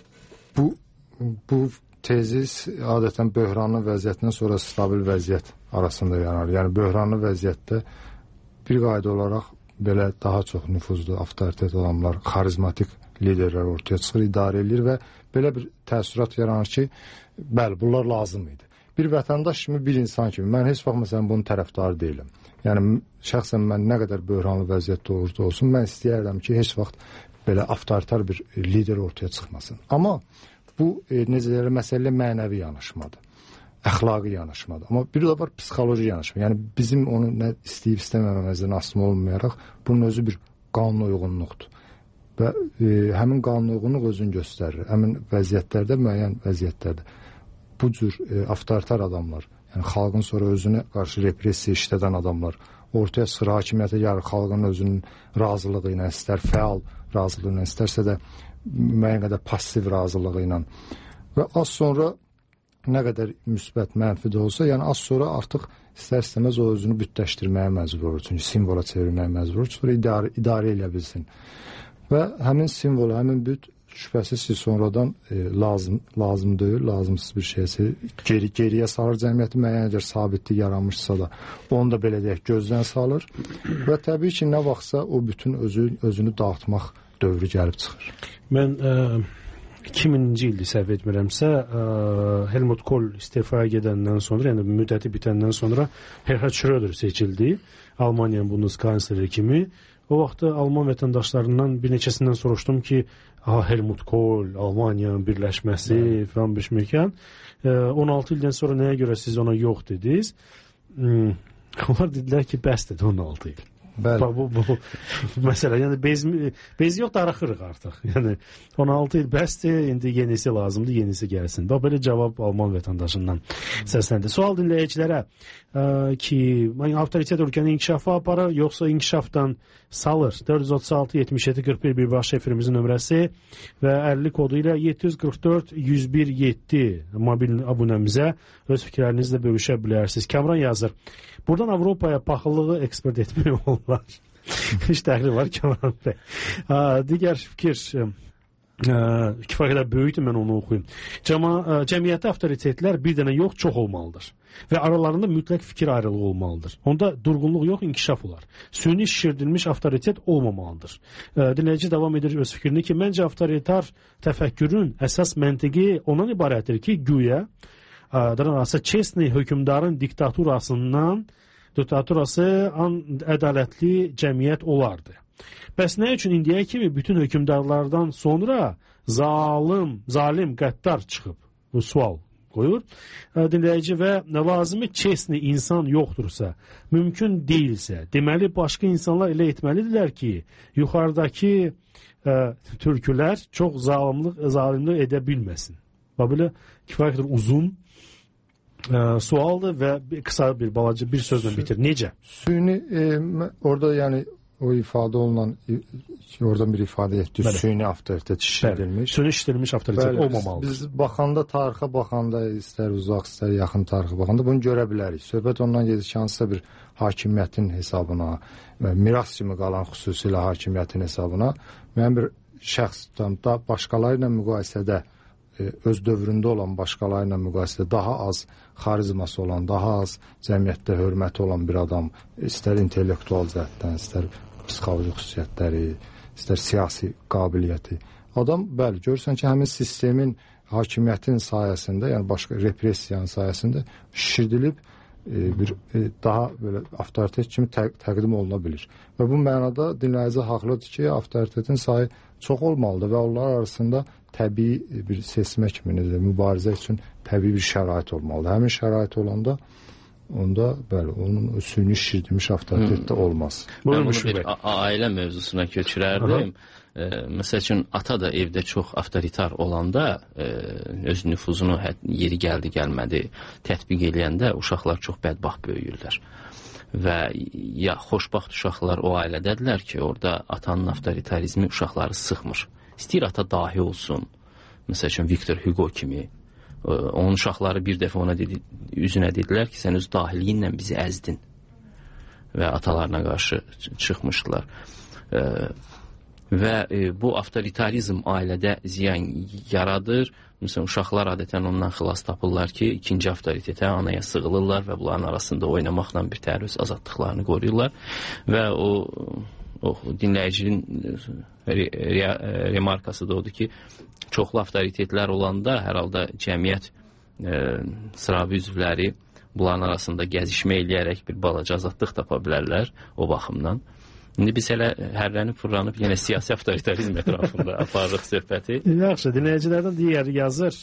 bu tezis adətən böhranlı vəziyyətdən sonra stabil vəziyyət arasında yanar. Yəni, böhranlı vəziyyətdə bir qayda olaraq belə daha çox nüfuzlu, avtoritet olanlar, xarizmatik liderlər ortaya çıxır, idarə edir və belə bir təəssürat yaranır ki, bəli, bunlar lazım idi. Bir vətəndaş kimi, bir insan kimi, mən heç vaxt məsələn bunun tərəfdarı deyiləm. Yəni, şəxsən mən nə qədər böhranlı vəziyyətdə olursa olsun, mən istəyərəm ki, heç vaxt belə avtoritar bir lider ortaya çıxmasın. Amma bu, necə deyirlər, məsələ mənəvi yanaşmadır, əxlaqi yanaşmadır. Amma bir də var psixoloji yanaşma. Yəni, bizim onu nə istəyib istəməməmizdən asma olmayaraq, bunun özü bir qanuna uyğunluqdur. Və həmin qanuna uyğunluq özünü göstərir. Həmin vəziyyətlərdə, müəyyən vəziyyətlərdə bu cür avtoritar adamlar, yəni xalqın sonra özünə qarşı repressiya işlədən adamlar ortaya çıxır, hakimiyyətə yarı xalqın özünün razılığı ilə, istər fəal razılığı ilə, istərsə də müəyyən qədər passiv razılığı ilə və az sonra nə qədər müsbət, mənfi də olsa, yəni az sonra artıq istər-istəməz o özünü bütləşdirməyə məcbur olur, çünki simvola çevirməyə məcbur olur, sonra idarə elə bilsin. Və həmin simvolu, həmin büt şübhəsiz ki, sonradan lazım deyil, lazımsız bir şeysə geriyə salır cəmiyyəti, müəyyən əgər sabitlik yaranmışsa da onu da belə deyək, gözdən salır və təbii ki, nə vaxtsa o bütün özünü dağıtmaq dövrü gəlib çıxır. Mən 2000-ci ildə səhv etmirəmsə, Helmut Kohl istifaya gedəndən sonra, yəni müddəti bitəndən sonra Gerhard Schröder seçildi, Almaniyanın Bundeskansleri kimi. O vaxtda Alman vətəndaşlarından bir neçəsindən soruşdum ki, Helmut Kohl, Almaniyanın birləşməsi falan bir mekan. 16 ildən sonra nəyə görə siz ona yox dediniz? Onlar dedilər ki, bəsdir 16 il. Bu məsələ, yəni bez yox, darıxırıq artıq. Yəni 16 il bəsdir, indi yenisi lazımdır, yenisi gəlsin. Bax, belə cavab Alman vətəndaşından səsləndi. Sual dinləyicilərə ki, avtoritet ölkəni inkişafa aparır, yoxsa inkişafdan salır? 436-77-41 birbaşa efirimizin nömrəsi və 50 kodu ilə 744-101-7 mobil abunəmizə öz fikirlərinizlə bölüşə bilərsiniz. Kamran yazır, buradan Avropaya paxıllığı ekspert etmək olar. Heç təxli var Kamran bəy. Digər fikir kifayət qədər böyükdür, mən onu oxuyum. Cəmiyyətdə avtoritetlər bir dənə yox, çox olmalıdır. Və aralarında mütləq fikir ayrılığı olmalıdır. Onda durğunluq yox, inkişaf olar. Süni şişirdilmiş avtoritet olmamalıdır. Dinləyici davam edir öz fikrini ki, məncə avtoritar təfəkkürün əsas məntiqi ondan ibarətdir ki, güya çesni hökmdarın diktaturası ədalətli cəmiyyət olardı. Bəs nə üçün indiyə kimi bütün hökmdarlardan sonra zalim, qəddar çıxıb? Bu sual qoyur. Dinləyici və lazımi çesni insan yoxdursa, mümkün deyilsə, deməli başqa insanlar elə etməlidirlər ki, yuxarıdakı türkülər çox zalimlik edə bilməsin. Belə kifayət qədər uzun sualdır və qısa bir balaca bir sözlə bitir. Necə? Süni orada yəni o ifadə olunan oradan bir ifadə etdi. Süni avtoritet şişirdilmiş. Süni şişirdilmiş avtoritet olmamalıdır. Biz baxanda, tarixə baxanda, istər uzaq, istər yaxın tarixə baxanda bunu görə bilərik. Söhbət ondan gedir ki, hansısa bir hakimiyyətin hesabına, miras kimi qalan xüsusilə hakimiyyətin hesabına müəyyən bir şəxsdən da başqaları ilə müqayisədə öz dövründə olan başqaları ilə müqayisədə daha az xarizması olan, daha az cəmiyyətdə hörməti olan bir adam, istər intellektual cəhətdən, istər psixoloji xüsusiyyətləri, istər siyasi qabiliyyəti. Adam, bəli, görürsən ki, həmin sistemin, hakimiyyətin sayəsində, yəni başqa repressiyanın sayəsində şişirdilib bir daha belə avtoritet kimi təqdim oluna bilir. Və bu mənada dinləyici haqlıdır ki, avtoritetin sayı çox olmalıdır və onlar arasında təbii bir seçmə kimi, mübarizə üçün təbii bir şərait olmalıdır. Həmin şərait olanda onda bəli, onun süni şişirdilmiş avtoritet də olmaz. Mən bunu bir ailə mövzusuna köçürərdim. Məsəl üçün, ata da evdə çox avtoritar olanda, öz nüfuzunu yeri gəldi-gəlmədi tətbiq eləyəndə uşaqlar çox bədbaxt böyüyürlər. Və ya xoşbaxt uşaqlar o ailədədirlər ki, orada atanın avtoritarizmi uşaqları sıxmır. İstəyir ata dahi olsun. Məsəl üçün, Victor Hugo kimi. Onun uşaqları bir dəfə ona üzünə dedilər ki, sən öz dahiliyinlə bizi əzdin. Və atalarına qarşı çıxmışdılar. Və bu avtoritarizm ailədə ziyan yaradır. Məsələn, uşaqlar adətən ondan xilas tapırlar ki, ikinci avtoritetə, anaya sığılırlar və bunların arasında oynamaqla bir təhər öz azadlıqlarını qoruyurlar. Və o dinləyicinin remarkası da odur ki, çoxlu avtoritetlər olanda hər halda cəmiyyət sıravi üzvləri bunların arasında gəzişmə eləyərək bir balaca azadlıq tapa bilərlər o baxımdan. İndi biz hələ hərlənib fırlanıb yenə siyasi avtoritarizm ətrafında aparırıq söhbəti. Yaxşı, dinləyicilərdən digəri yazır.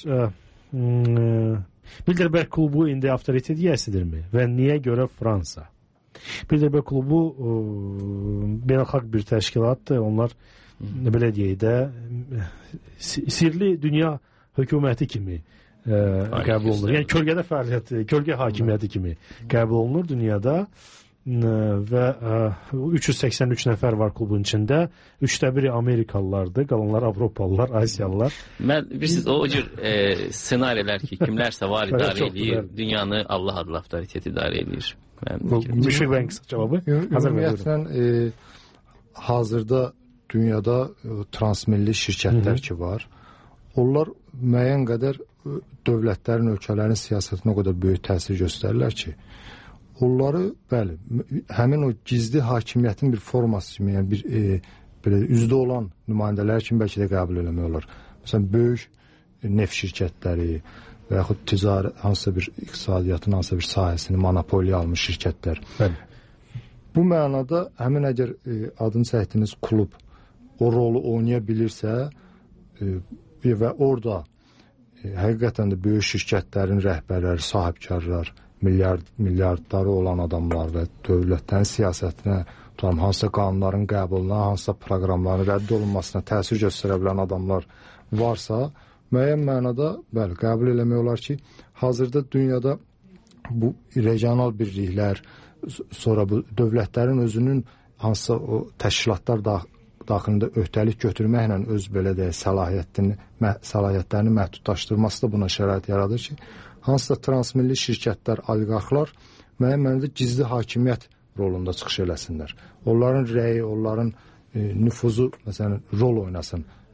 Bildirberg klubu indi avtoritet yiyəsidirmi? Və niyə görə Fransa? Bildirberg klubu beynəlxalq bir təşkilatdır. Onlar belə deyək də sirli dünya hökuməti kimi qəbul olunur. Yəni kölgədə fəaliyyət, kölgə hakimiyyəti kimi qəbul olunur dünyada. Və 383 nəfər var klubun içində. 1/3 Amerikalılardır, qalanlar Avropalılar, Asiyalılar. Bilirsiniz, o cür senarilər ki, kimlərsə var idarə edir, dünyanı Allah adlı avtoritet idarə edir. Müşfiq bəyin qısa cavabı? Ümumiyyətlə, hazırda dünyada transmilli şirkətlər ki var, onlar müəyyən qədər dövlətlərin, ölkələrin siyasətinə o qədər böyük təsir göstərirlər ki, onları, bəli, həmin o gizli hakimiyyətin bir forması kimi, yəni bir belə üzdə olan nümayəndələr kimi bəlkə də qəbul eləmək olar. Məsələn, böyük neft şirkətləri və yaxud ticari hansısa bir iqtisadiyyatın hansısa bir sahəsini monopoliya almış şirkətlər. Bəli. Bu mənada həmin əgər adını çəkdiyiniz klub o rolu oynaya bilirsə və orada həqiqətən də böyük şirkətlərin rəhbərləri, sahibkarlar, milyardları olan adamlar və dövlətlərin siyasətinə, hansısa qanunların qəbuluna, hansısa proqramların rədd olunmasına təsir göstərə bilən adamlar varsa, müəyyən mənada bəli, qəbul eləmək olar ki, hazırda dünyada bu regional birliklər, sonra bu dövlətlərin özünün hansısa o təşkilatlar daxilində öhdəlik götürməklə öz belə deyək səlahiyyətlərini məhdudlaşdırması da buna şərait yaradır ki, hansısa transmilli şirkətlər, oliqarxlar müəyyən mənada gizli hakimiyyət rolunda çıxış eləsinlər. Onların rəyi, onların nüfuzu, məsələn, rol oynasın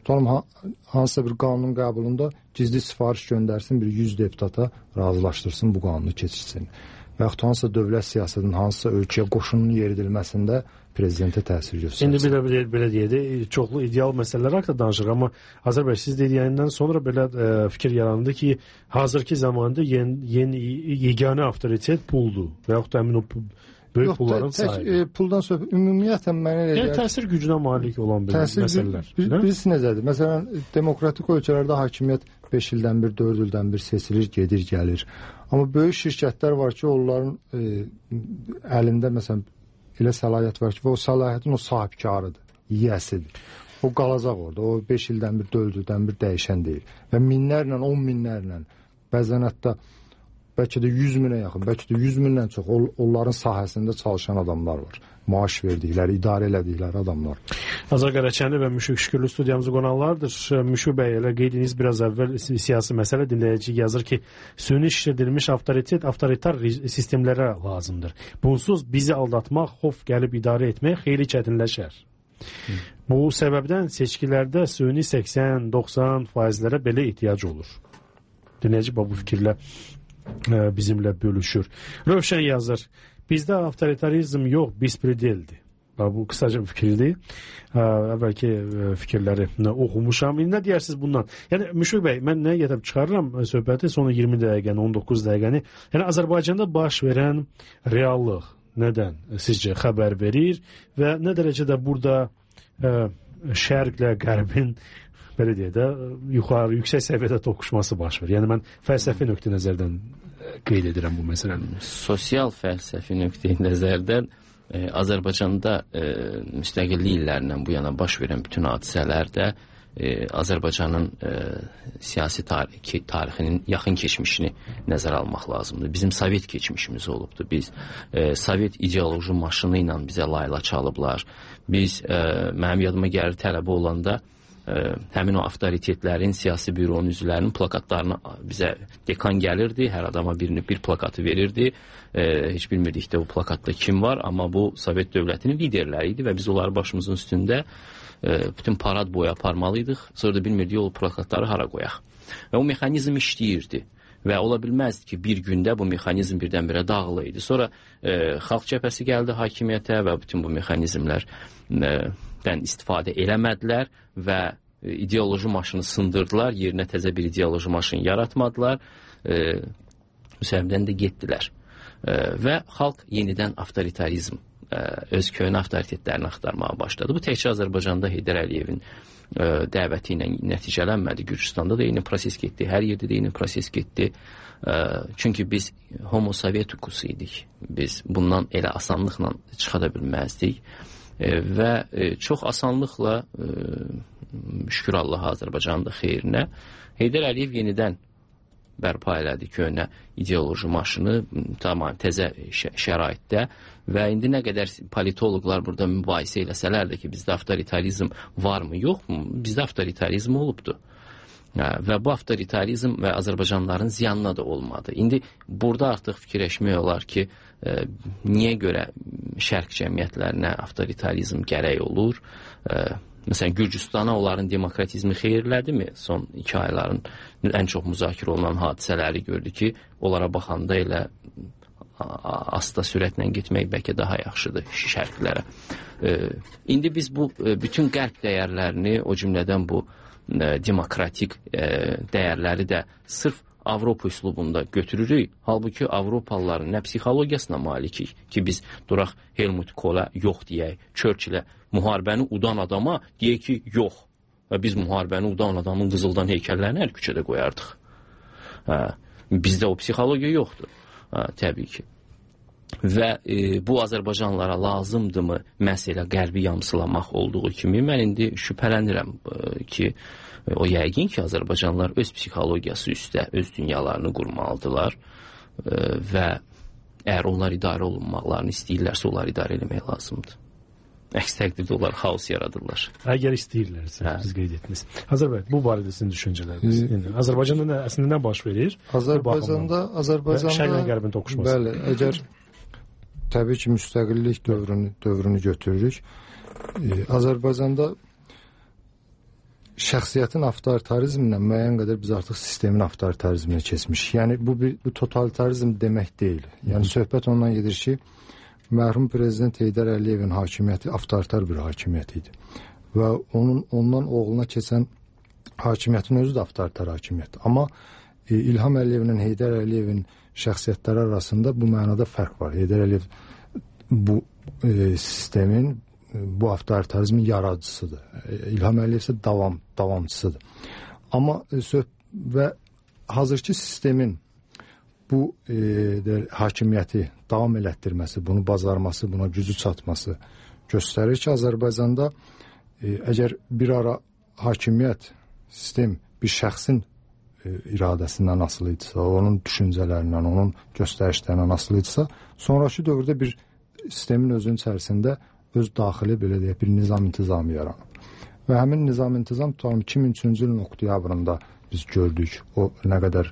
tutalım hansısa bir qanunun qəbulunda gizli sifariş göndərsin, bir 100 deputata razılaşdırsın bu qanunu keçirsin. Və yaxud hansısa dövlət siyasətinin hansısa ölkəyə qoşunun yeridilməsində prezidentə təsir göstərsin. İndi belə deyək, çoxlu ideal məsələlər haqqında danışırıq, amma Azər bəy, siz dediyindən sonra belə fikir yarandı ki, hazırki zamanda yeganə avtoritet puldur və yaxud da həmin o böyük pulların sahibi. Puldan söhbət, ümumiyyətən mənə elə gəlir. Təsir gücünə malik olan belə məsələlər. Birisi necədir? Məsələn, demokratik ölkələrdə hakimiyyət 5 ildən bir, 4 ildən bir seçilir, gedir, gəlir. Amma böyük şirkətlər var ki, onların əlində məsələn elə səlahiyyət var ki, və o səlahiyyətin o sahibkarıdır, yiyəsidir. O qalacaq orada. O 5 ildən bir, 4 ildən bir dəyişən deyil. Və minlərlə, 10 minlərlə, bəzən hətta bəlkə də 100 minə yaxın, bəlkə də 100 mindən çox onların sahəsində çalışan adamlar var. Maaş verdikləri, idarə elədikləri adamlar. Azər Qaraçəni və Müşfiq Şükürlü studiyamızı qonaqlardır. Müşfiq bəy, elə qeyd ediniz biraz əvvəl siyasi məsələ dinləyici yazır ki, süni şişirdilmiş avtoritar sistemlərə lazımdır. Bunsuz bizi aldatmaq, xof gəlib idarə etmək xeyli çətinləşər. Bu səbəbdən seçkilərdə süni 80-90%lərə belə ehtiyac olur. Dinləyici bu fikirlə bizimlə bölüşür. Rövşən yazır, bizdə avtoritarizm yox, bispredeldir. Bu qısaca bir fikirdir. Əvvəlki fikirləri oxumuşam. Nə deyərsiniz bundan? Yəni, Müşfiq bəy, mən nə yetib çıxarıram söhbəti, sonra 20 dəqiqəni, 19 dəqiqəni. Yəni, Azərbaycanda baş verən reallıq nədən sizcə xəbər verir və nə dərəcədə burada şərqlə qərbin belə deyək də, yuxarı, yüksək səviyyədə toqquşması baş verir. Yəni, mən fəlsəfi nöqtə nəzərdən qeyd edirəm bu məsələni. Sosial fəlsəfi nöqtə nəzərdən Azərbaycanda müstəqillik illərindən bu yana baş verən bütün hadisələrdə Azərbaycanın siyasi tarixinin yaxın keçmişini nəzərə almaq lazımdır. Bizim Sovet keçmişimiz olubdur. Biz Sovet ideoloji maşını ilə bizə layla çalıblar. Biz, mənim yadıma gəlir tələbə olanda, həmin o avtoritetlərin, siyasi büronun üzvlərinin plakatlarını bizə dekan gəlirdi, hər adama bir plakatı verirdi. Heç bilmirdik də bu plakatda kim var, amma bu Sovet dövlətinin liderləri idi və biz onları başımızın üstündə bütün parad boyu aparmalıydıq. Sonra da bilmirdik o plakatları hara qoyaq. Və o mexanizm işləyirdi. Və ola bilməzdi ki, bir gündə bu mexanizm birdən-birə dağılıydı. Sonra xalq cəbhəsi gəldi hakimiyyətə və bütün bu mexanizmlərdən istifadə eləmədilər və ideoloji maşını sındırdılar, yerinə təzə bir ideoloji maşın yaratmadılar, müsəbəbdən də getdilər. Və xalq yenidən avtoritarizm, öz köhnə avtoritetlərini axtarmağa başladı. Bu təkcə Azərbaycanda Heydər Əliyevin dəvəti ilə nəticələnmədi. Gürcüstanda da eyni proses getdi, hər yerdə də eyni proses getdi. Çünki biz homo sovetikus idik. Biz bundan elə asanlıqla çıxa da bilməzdik. Və çox asanlıqla, şükür Allah Azərbaycanın da xeyrinə, Heydər Əliyev yenidən bərpa elədi köhnə ideoloji maşını tamam təzə şəraitdə və indi nə qədər politoloqlar burada mübahisə eləsələr də ki, bizdə avtoritarizm varmı, yoxmu? Bizdə avtoritarizm olubdur. Və bu avtoritarizm və Azərbaycanlıların ziyanına da olmadı. İndi burada artıq fikirləşmək olar ki, niyə görə şərq cəmiyyətlərinə avtoritarizm gərək olur? Məsələn, Gürcüstana onların demokratizmi xeyirlədimi? Son 2 ayların ən çox müzakirə olunan hadisələri gördü ki, onlara baxanda elə asta sürətlə getmək bəlkə daha yaxşıdır şərqlərə. İndi biz bu bütün qərb dəyərlərini, o cümlədən bu demokratik dəyərləri də sırf Avropa üslubunda götürürük. Halbuki Avropalıların nə psixologiyasına malikik ki, biz duraq Helmut Kohlə yox deyək, Churchillə müharibəni udan adama deyək ki, yox. Və biz müharibəni udan adamın qızıldan heykəllərini hər küçədə qoyardıq. Bizdə o psixologiya yoxdur, təbii ki. Və bu Azərbaycanlılara lazımdırmı məsələ qərbi yamsılamaq olduğu kimi mən indi şübhələnirəm ki, o yəqin ki, Azərbaycanlılar öz psixologiyası üstə öz dünyalarını qurmalıdırlar və əgər onlar idarə olunmaqlarını istəyirlərsə, onları idarə eləmək lazımdır. Əks təqdirdə onlar xaos yaradırlar. Əgər istəyirlərsə, siz qeyd etdiniz. Azər bəy, bu barədə sizin düşüncələriniz. Azərbaycanda əslində nə baş verir? Azərbaycanda şərqlə qərbin toqquşması. Bəli, əgər təbii ki, müstəqillik dövrünü götürürük. Azərbaycanda şəxsiyyətin avtoritarizmindən müəyyən qədər biz artıq sistemin avtoritarizminə keçmişik. Yəni bu totalitarizm demək deyil. Yəni söhbət ondan gedir ki, mərhum prezident Heydər Əliyevin hakimiyyəti avtoritar bir hakimiyyət idi. Və ondan oğluna keçən hakimiyyətin özü də avtoritar hakimiyyətdir. Amma İlham Əliyevlə Heydər Əliyevin şəxsiyyətləri arasında bu mənada fərq var. Heydər Əliyev bu sistemin, bu avtoritarizmin yaradıcısıdır. İlham Əliyev isə davamçısıdır. Amma və hazırki sistemin bu hakimiyyəti davam elətdirməsi, bunu bacarması, buna gücü çatması göstərir ki, Azərbaycanda əgər bir ara hakimiyyət, sistem bir şəxsin iradəsindən asılı idisə, onun düşüncələrindən, onun göstərişlərindən asılı idisə, sonraki dövrdə bir sistemin özünün içərisində öz daxili belə deyək bir nizam-intizamı yaranıb. Və həmin nizam-intizam 2003-cü ilin oktyabrında biz gördük. O nə qədər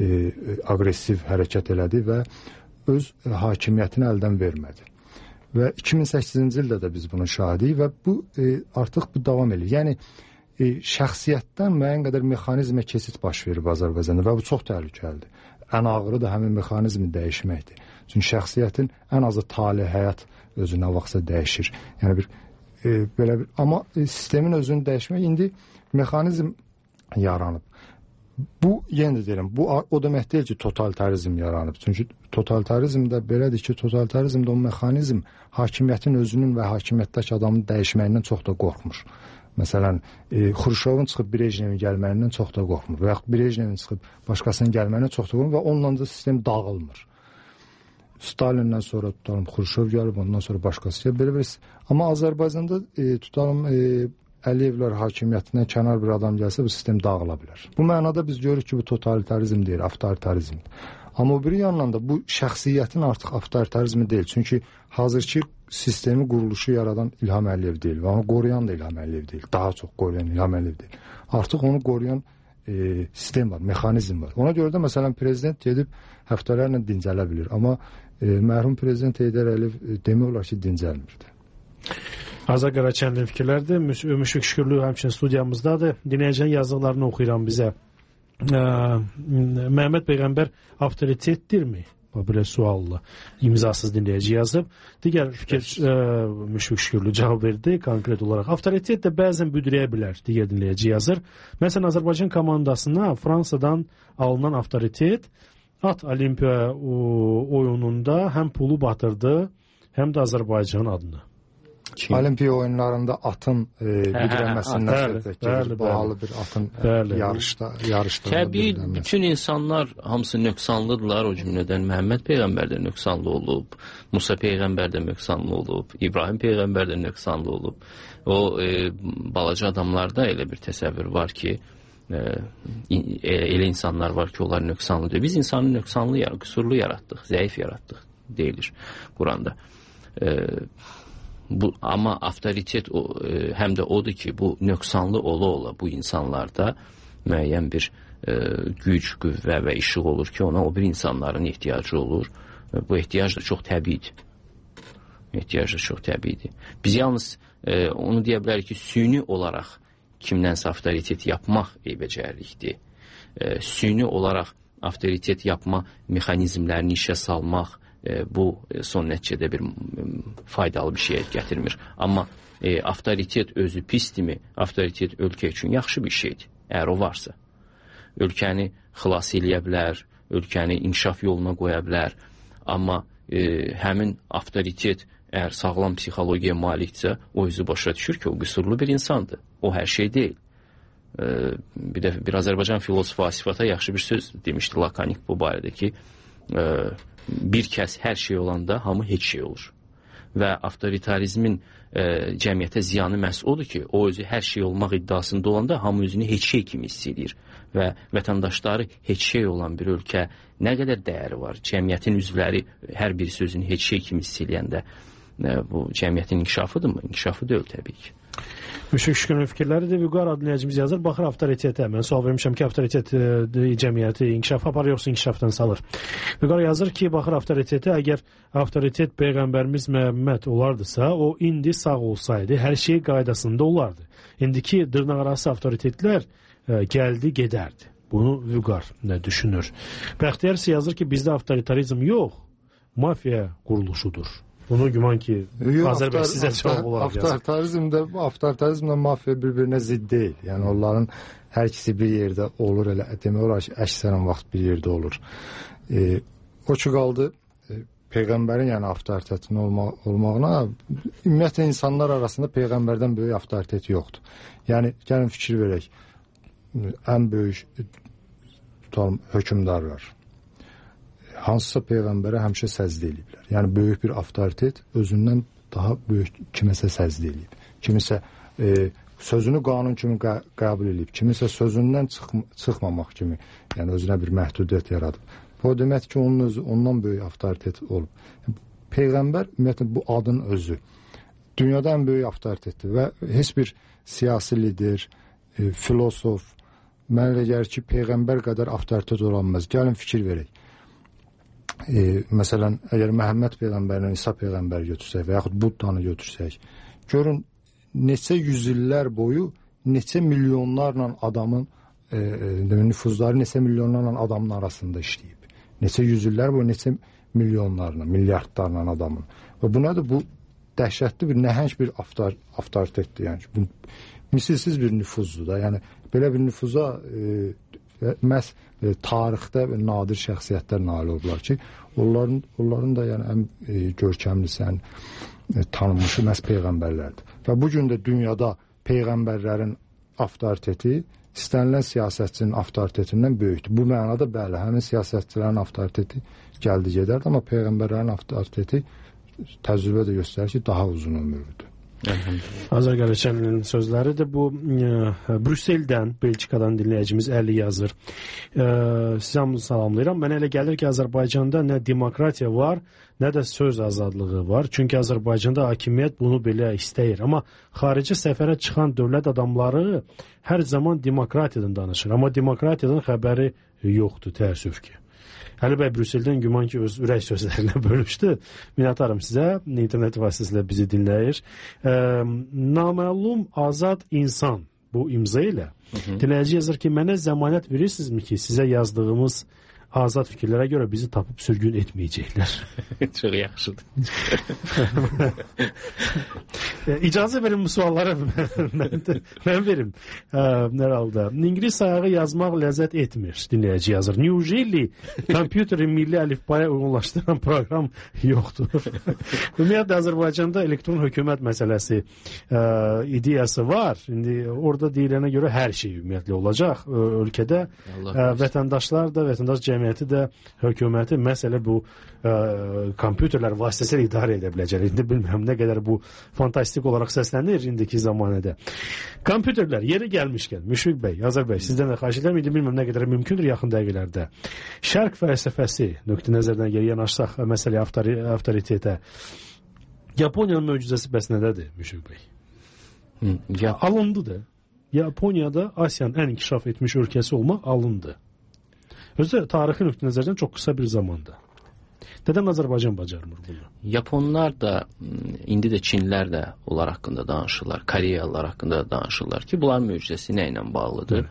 aqressiv hərəkət elədi və öz hakimiyyətini əldən vermədi. Və 2008-ci ildə də biz bunun şahidiyik və bu artıq bu davam edir. Yəni şəxsiyyətdən müəyyən qədər mexanizmə keçid baş verib Azərbaycanda və bu çox təhlükəlidir. Ən ağırı da həmin mexanizmi dəyişməkdir. Çünki şəxsiyyətin ən azı tale həyat özü nə vaxtsa dəyişir. Yəni belə bir amma sistemin özünü dəyişmək indi mexanizm yaranıb. Bu yenə də deyirəm, bu o demək deyil ki, totalitarizm yaranıb. Çünki totalitarizmdə belədir ki, totalitarizmdə o mexanizm hakimiyyətin özünün və hakimiyyətdəki adamın dəyişməyindən çox da qorxmur. Məsələn, Xruşovun çıxıb Brejnevin gəlməyindən çox da qorxmur və yaxud Brejnevin çıxıb başqasının gəlməyindən çox da qorxmur və onunla da sistem dağılmır. Stalindən sonra tutalım Xruşov gəlib, ondan sonra başqası gəlib. Belə amma Azərbaycanda tutalım Əliyevlər hakimiyyətindən kənar bir adam gəlsə bu sistem dağıla bilər. Bu mənada biz görürük ki, bu totalitarizm deyil, avtoritarizmdir. Amma o bir yandan da bu şəxsiyyətin artıq avtoritarizmi deyil. Çünki hazırki sistemi quruluşu yaradan İlham Əliyev deyil və onu qoruyan da İlham Əliyev deyil. Daha çox qoruyan İlham Əliyev deyil. Artıq onu qoruyan sistem var, mexanizm var. Ona görə də məsələn prezident gedib həftələrlə dincələ bilir. Amma mərhum prezident Heydər Əliyev demək olar ki, dincəlmirdi. Azər Qaraçəndin fikirlərdir. Müşfiq Şükürlü həmçinin studiyamızdadır. Dinləyicinin yazdıqlarını oxuyuram bizə. Məhəmməd Peyğəmbər avtoritetdirmi? Belə sualla imzasız dinləyici yazıb. Digər fikir Müşfiq Şükürlü cavab verdi konkret olaraq. Avtoritet də bəzən büdrəyə bilər, digər dinləyici yazır. Məsələn, Azərbaycan komandasına Fransadan alınan avtoritet at olimpiya oyununda həm pulu batırdı, həm də Azərbaycanın adını. Olimpiya oyunlarında atın büdrəməsindən söhbət gedir. Bahalı bir atın yarışda. Təbii bütün insanlar hamısı nöqsanlıdırlar. O cümlədən Məhəmməd Peyğəmbər də nöqsanlı olub, Musa Peyğəmbər də nöqsanlı olub, İbrahim Peyğəmbər də nöqsanlı olub. O balaca adamlarda elə bir təsəvvür var ki, elə insanlar var ki, onlar nöqsanlıdır. Biz insanı nöqsanlı, qüsurlu yaratdıq, zəif yaratdıq deyilir Quranda. Amma avtoritet həm də odur ki, bu nöqsanlı ola-ola bu insanlarda müəyyən bir güc, qüvvə və işıq olur ki, ona o bir insanların ehtiyacı olur. Bu ehtiyac da çox təbiidir. Biz yalnız onu deyə bilərik ki, süni olaraq kimdənsə avtoritet yapmaq eybəcərlikdir. Süni olaraq avtoritet yapma mexanizmlərini işə salmaq bu son nəticədə bir faydalı bir şeyə gətirmir. Amma avtoritet özü pisdirmi? Avtoritet ölkə üçün yaxşı bir şeydir, əgər o varsa. Ölkəni xilas eləyə bilər, ölkəni inkişaf yoluna qoya bilər. Amma həmin avtoritet əgər sağlam psixologiyaya malikdirsə, o özü başa düşür ki, o qüsurlu bir insandır. O hər şey deyil. Bir Azərbaycan filosofu Asifata yaxşı bir söz demişdi lakanik bu barədə ki, bir kəs hər şey olanda hamı heç şey olur. Və avtoritarizmin cəmiyyətə ziyanı məhz odur ki, o özü hər şey olmaq iddiasında olanda hamı özünü heç şey kimi hiss edir. Və vətəndaşları heç şey olan bir ölkə nə qədər dəyəri var? Cəmiyyətin üzvləri hər birisi özünü heç şey kimi hiss eləyəndə bu cəmiyyətin inkişafıdırmı? İnkişafı deyil təbii ki. Müşfiq Şükürün fikirləri də Vüqar adlı dinləyicimiz yazır. Baxır avtoritetə. Mən sual vermişəm ki, avtoritet cəmiyyəti inkişaf aparır, yoxsa inkişafdan salır. Vüqar yazır ki, baxır avtoritetə, əgər avtoritet Peyğəmbərimiz Məhəmməd olardısa, o indi sağ olsaydı, hər şey qaydasında olardı. İndiki dırnaqarası avtoritetlər gəldi, gedərdi. Bunu Vüqar düşünür. Bəxtiyar isə yazır ki, bizdə avtoritarizm yox, mafiya quruluşudur. Bunu güman ki, Azərbaycan sizə cavab olaraq yazır. Avtoritarizmlə mafiya bir-birinə zidd deyil. Yəni, onların hər ikisi bir yerdə olur, elə demək olar ki, əksərən vaxt bir yerdə olur. O ki, qaldı Peyğəmbərin yəni avtoritetin olmağına, ümumiyyətlə insanlar arasında Peyğəmbərdən böyük avtoritet yoxdur. Yəni, gəlin fikir verək, ən böyük hökümdarlar hansısa Peyğəmbərə həmişə səzdə eləyiblər. Yəni, böyük bir avtoritet özündən daha böyük kimisə səzdə eləyib. Kimisə sözünü qanun kimi qəbul eləyib. Kimisə sözündən çıxmamaq kimi, yəni özünə bir məhdudiyyət yaradıb. Bu demək ki, onun özü ondan böyük avtoritet olub. Peyğəmbər, ümumiyyətlə, bu adın özü dünyada ən böyük avtoritetdir və heç bir siyasi lider, filosof, mən elə gəlir ki, Peyğəmbər qədər avtoritet olanmaz. Gəlin fikir verək. Məsələn, əgər Məhəmməd Peyğəmbərlə İsa Peyğəmbəri götürsək və yaxud Buddanı götürsək, görün, neçə yüzillər boyu neçə milyonlarla adamın nüfuzları neçə milyonlarla adamın arasında işləyib. Neçə yüzillər boyu neçə milyonlarla, milyardlarla adamın. Və bu nədir? Bu dəhşətli bir, nəhəng bir avtoritetdir. Yəni, misilsiz bir nüfuzdur da. Yəni, belə bir nüfuza məhz tarixdə nadir şəxsiyyətlər nail oldular ki, onların da yəni, ən görkəmlisi, tanınmışı məhz Peyğəmbərlərdir. Və bugün də dünyada Peyğəmbərlərin avtoriteti istənilən siyasətçinin avtoritetindən böyükdür. Bu mənada bəli, həmin siyasətçilərin avtoriteti gəldi gedərdi, amma Peyğəmbərlərin avtoriteti təcrübə də göstərir ki, daha uzun ömürlüdür. Azər Qarəçənlinin sözləri də bu Brüsseldən, Belçikadan dinləyicimiz Əli yazır. Sizə salamlayıram. Mənə elə gəlir ki, Azərbaycanda nə demokratiya var, nə də söz azadlığı var. Çünki Azərbaycanda hakimiyyət bunu belə istəyir. Amma xarici səfərə çıxan dövlət adamları hər zaman demokratiyadan danışır. Amma demokratiyadan xəbəri yoxdur, təəssüf ki. Əli bəy Brüsseldən güman ki, öz ürək sözlərinə bölüşdü. Minnətdarım sizə, internet vasitəsilə bizi dinləyir. Naməlum azad insan bu imza ilə. Dinləyici yazır ki, mənə zəmanət verirsinizmi ki, sizə yazdığımız azad fikirlərə görə bizi tapıb sürgün etməyəcəklər. Çox yaxşıdır. İcazə verin bu suallara mən verim. Nə halda? İngilis sayağı yazmaq ləzzət etmir, dinləyici yazır. Neujeli kompüterin milli əlifbaya uyğunlaşdıran proqram yoxdur. Ümumiyyətlə Azərbaycanda elektron hökumət məsələsi ideyası var. İndi orada deyilənə görə hər şey ümumiyyətlə olacaq. Ölkədə vətəndaşlar da, vətəndaş cəmiyyəti də, hökuməti məsələ bu kompüterlər vasitəsilə idarə edə biləcək. İndi bilmirəm nə qədər bu fantastik olaraq səslənir indiki zamanədə. Kompüterlər yeri gəlmişkən, Müşfiq bəy, Azər bəy, sizdən də xahiş edirəm, bilmirəm nə qədər mümkündür yaxın dəqiqələrdə. Şərq fəlsəfəsi nöqtə nəzərdən geri yanaşsaq məsələ avtoritetə. Yaponiyanın möcüzəsi bəs nədədir, Müşfiq bəy? Alındı da. Yaponiyada Asiyanın ən inkişaf etmiş ölkəsi olmaq alındı. Özü tarixi nöqtə nəzərdən çox qısa bir zamanda. Nədən Azərbaycan bacarmır bunu? Yaponlar da, indi də Çinlər də onlar haqqında danışırlar, Koreyalılar haqqında da danışırlar ki, bunların möcüzəsi nə ilə bağlıdır?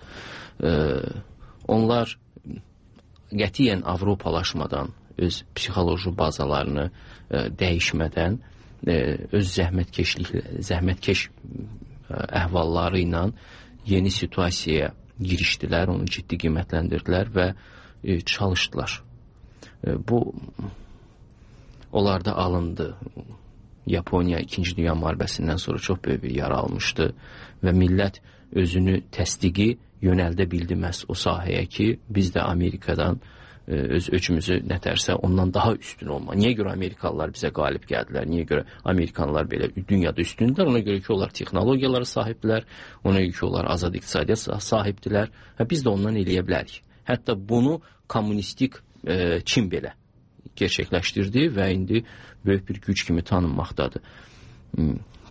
Onlar qətiyyən avropalaşmadan, öz psixoloji bazalarını dəyişmədən, öz zəhmətkeş əhvalları ilə yeni situasiyaya girişdilər, onu ciddi qiymətləndirdilər və çalışdılar. Bu onlarda alındı. Yaponiya 2-ci Dünya müharibəsindən sonra çox böyük bir yara almışdı və millət özünü təsdiqi yönəldə bildi məhz o sahəyə ki, biz də Amerikadan öz öcümüzü nətərsə ondan daha üstün olma. Niyə görə Amerikalılar bizə qalib gəldilər? Niyə görə Amerikanlar belə dünyada üstündürlər? Ona görə ki, onlar texnologiyalara sahibdilər, ona görə ki, onlar azad iqtisadiyyata sahibdilər. Biz də ondan eləyə bilərik. Hətta bunu kommunistik Çin belə gerçəkləşdirdi və indi böyük bir güc kimi tanınmaqdadır. Biz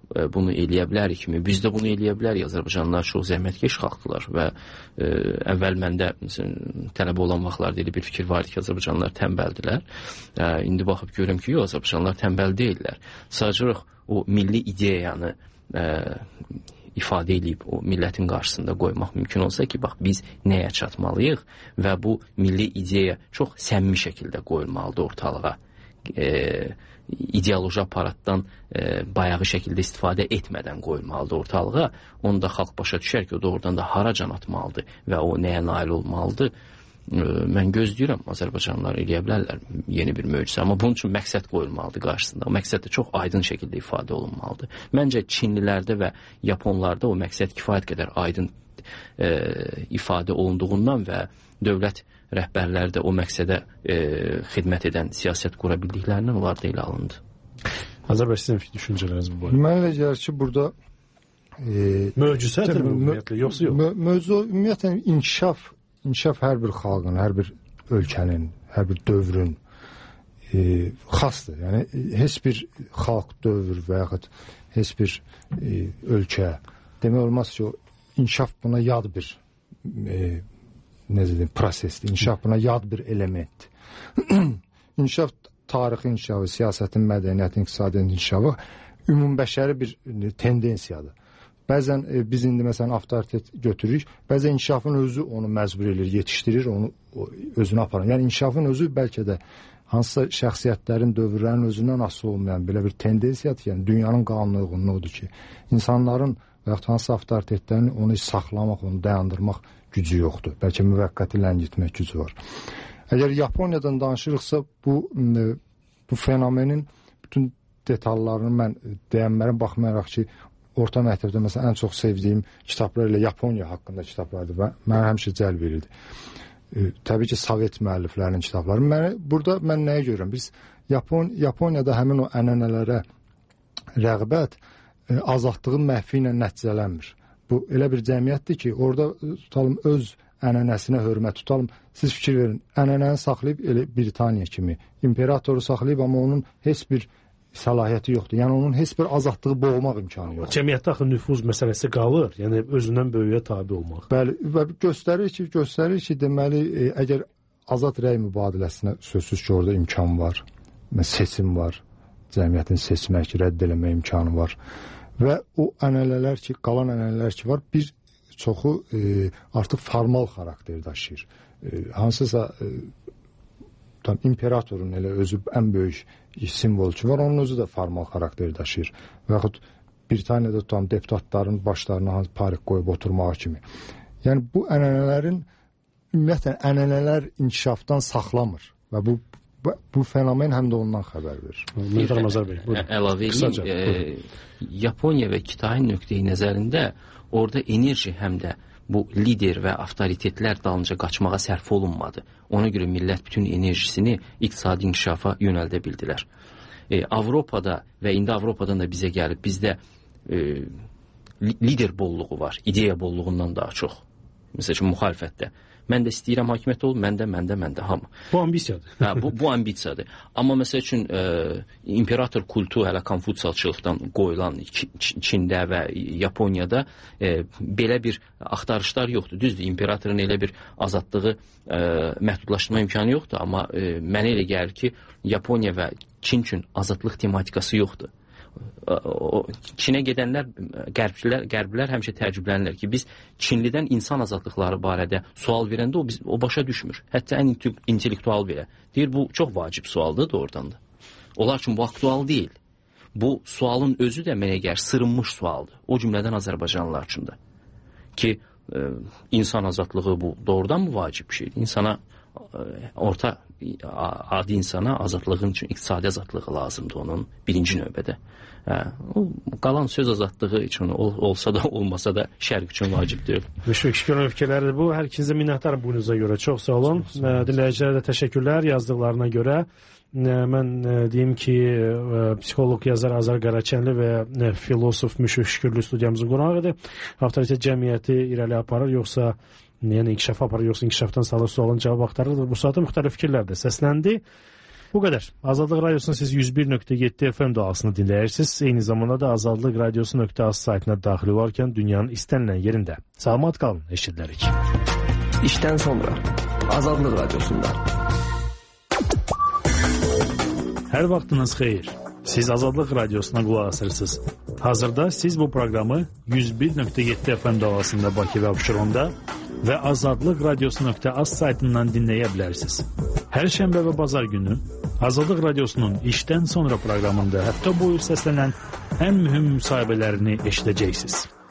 bunu eləyə bilərikmi? Biz də bunu eləyə bilərik. Azərbaycanlılar çox zəhmətkeş xalqdılar və əvvəl məndə tələbə olan vaxtlarda elə bir fikir var idi ki, Azərbaycanlılar tənbəldilər. İndi baxıb görürəm ki, yox, Azərbaycanlılar tənbəl deyillər. Sadəcə o milli ideyanı ifadə edib o millətin qarşısında qoymaq mümkün olsa ki, bax biz nəyə çatmalıyıq və bu milli ideya çox səmimi şəkildə qoyulmalıdır ortalığa. İdeoloji aparatdan bayağı şəkildə istifadə etmədən qoyulmalıdır ortalığa. Onu da xalq başa düşər ki, o doğrudan da haracan atmalıdır və o nəyə nail olmalıdır. Mən gözləyirəm, Azərbaycanlılar eləyə bilərlər yeni bir möcüzə, amma bunun üçün məqsəd qoyulmalıdır qarşısında. O məqsəd də çox aydın şəkildə ifadə olunmalıdır. Məncə Çinlilərdə və Yaponlarda o məqsəd kifayət qədər aydın ifadə olunduğundan və dövlət rəhbərləri də o məqsədə xidmət edən siyasət qura bildiklərindən onlar da elə alındı. Azərbaycan sizin düşüncələriniz bu barədə? Mənə elə gəlir ki, burada möcüzədir ümumiyyətlə, yoxsa yox? Möcüzə ümumiyyətlə inkişaf hər bir xalqın, hər bir ölkənin, hər bir dövrün xasdır. Yəni heç bir xalq, dövr və yaxud heç bir ölkə demək olmaz ki, o inkişaf buna yad bir prosesdir. İnkişaf buna yad bir elementdir. İnkişaf tarixi inkişafı, siyasətin, mədəniyyətin, iqtisadiyyatın inkişafı ümumbəşəri bir tendensiyadır. Bəzən biz indi məsələn avtoritet götürürük, bəzən inkişafın özü onu məcbur edir, yetişdirir, onu özünə aparır. Yəni inkişafın özü bəlkə də hansısa şəxsiyyətlərin, dövrlərin özündən asılı olmayan belə bir tendensiyadır. Yəni dünyanın qanunluğunun odur ki, insanların və yaxud hansısa avtoritetlərini onu saxlamaq, onu dayandırmaq gücü yoxdur. Bəlkə müvəqqəti ləngitmək gücü var. Əgər Yaponiyadan danışırıqsa, bu fenomenin bütün detallarını mən deyənlərə baxmayaraq ki, orta məktəbdə məsələn ən çox sevdiyim kitablar ilə Yaponiya haqqında kitablardır və mənə həmişə cəlb edirdi. Təbii ki, Sovet müəlliflərinin kitabları. Burada mən nəyə görürəm? Biz Yaponiyada həmin o ənənələrə rəğbət azadlığın məhvi ilə nəticələnmir. Bu elə bir cəmiyyətdir ki, orada tutalım öz ənənəsinə hörmət tutalım. Siz fikir verin, ənənəni saxlayıb elə Britaniya kimi imperatoru saxlayıb, amma onun heç bir səlahiyyəti yoxdur. Yəni onun heç bir azadlığı boğmaq imkanı yoxdur. Cəmiyyətdə axı nüfuz məsələsi qalır. Yəni özündən böyüyə tabe olmaq. Bəli, və göstərir ki, deməli əgər azad rəy mübadiləsinə sözsüz ki, orada imkan var. Seçim var. Cəmiyyətin seçmək, rədd eləmə imkanı var. Və o ənənələr ki, qalan ənənələr ki var, bir çoxu artıq formal xarakter daşıyır. Hansısa imperatorun elə özü ən böyük simvol ki var, onun özü də formal xarakter daşıyır. Və yaxud Britaniyada tutan deputatların başlarına parik qoyub oturmağı kimi. Yəni bu ənənələrin ümumiyyətlə ənənələr inkişafdan saxlamır və bu fenomen həm də ondan xəbər verir. Əlavə edeyim, Yaponiya və Kitayın nöqteyi nəzərində orada enerji həm də bu lider və avtoritetlər dalınca qaçmağa sərf olunmadı. Ona görə millət bütün enerjisini iqtisadi inkişafa yönəldə bildilər. Avropada və indi Avropadan da bizə gəlib, bizdə lider bolluğu var, ideya bolluğundan daha çox. Məsələn, müxalifətdə. Mən də istəyirəm hakimiyyət ol, məndə, hamı. Bu ambisiyadır. Bu ambisiyadır. Amma məsəl üçün imperator kultu hələ konfutsiyaçılıqdan qoyulan Çində və Yaponiyada belə bir axtarışlar yoxdur. Düzdür, imperatorun elə bir azadlığı məhdudlaşdırma imkanı yoxdur, amma mənə elə gəlir ki, Yaponiya və Çin üçün azadlıq tematikası yoxdur. Çinə gedənlər, qərblər həmişə təəccüblənirlər ki, biz Çinlidən insan azadlıqları barədə sual verəndə o başa düşmür. Hətta ən intellektual belə. Deyir, bu çox vacib sualdır doğrudan da. Onlar üçün bu aktual deyil. Bu sualın özü də mənə gəlir sırınmış sualdır. O cümlədən Azərbaycanlılar üçün də. Ki, insan azadlığı bu doğrudan mı vacib bir şeydir? İnsana, adi insana azadlığın üçün iqtisadi azadlığı lazımdır onun birinci növbədə. Qalan söz azadlığı üçün olsa da olmasa da şərq üçün vacibdir. Müşfiq ölkələri bu. Hər ikinizə minnətdarım bugününüzə görə. Çox sağ olun. Dinləyicilərə də təşəkkürlər yazdıqlarına görə. Mən deyim ki, psixoloq yazar Azər Qaraçənli və filosof Müşfiq Şükürlü studiyamızın qonağıdır. Avtoritet cəmiyyəti irəli aparır, yoxsa yəni inkişaf aparır, yoxsa inkişafdan salır sualın cavab axtarır. Bu saatda müxtəlif fikirlər də səsləndi. Bu qədər. Azadlıq Radiosunun siz 101.7 FM dalğasını dinləyirsiniz. Eyni zamanda da azadlıqradiosu.az saytına daxil olarkən dünyanın istənilən yerində. Salamat qalın, eşidilərik. İşdən sonra Azadlıq Radiosunda. Hər vaxtınız xeyir. Siz Azadlıq Radiosuna qulaq asırsınız. Hazırda siz bu proqramı 101.7 FM dalğasında Bakı və Abşeronda və azadlıqradiosu.az saytından dinləyə bilərsiniz. Hər şənbə və bazar günü Azadlıq Radiosunun işdən sonra proqramında həftə boyu səslənən ən mühüm müsahibələrini eşidəcəksiniz.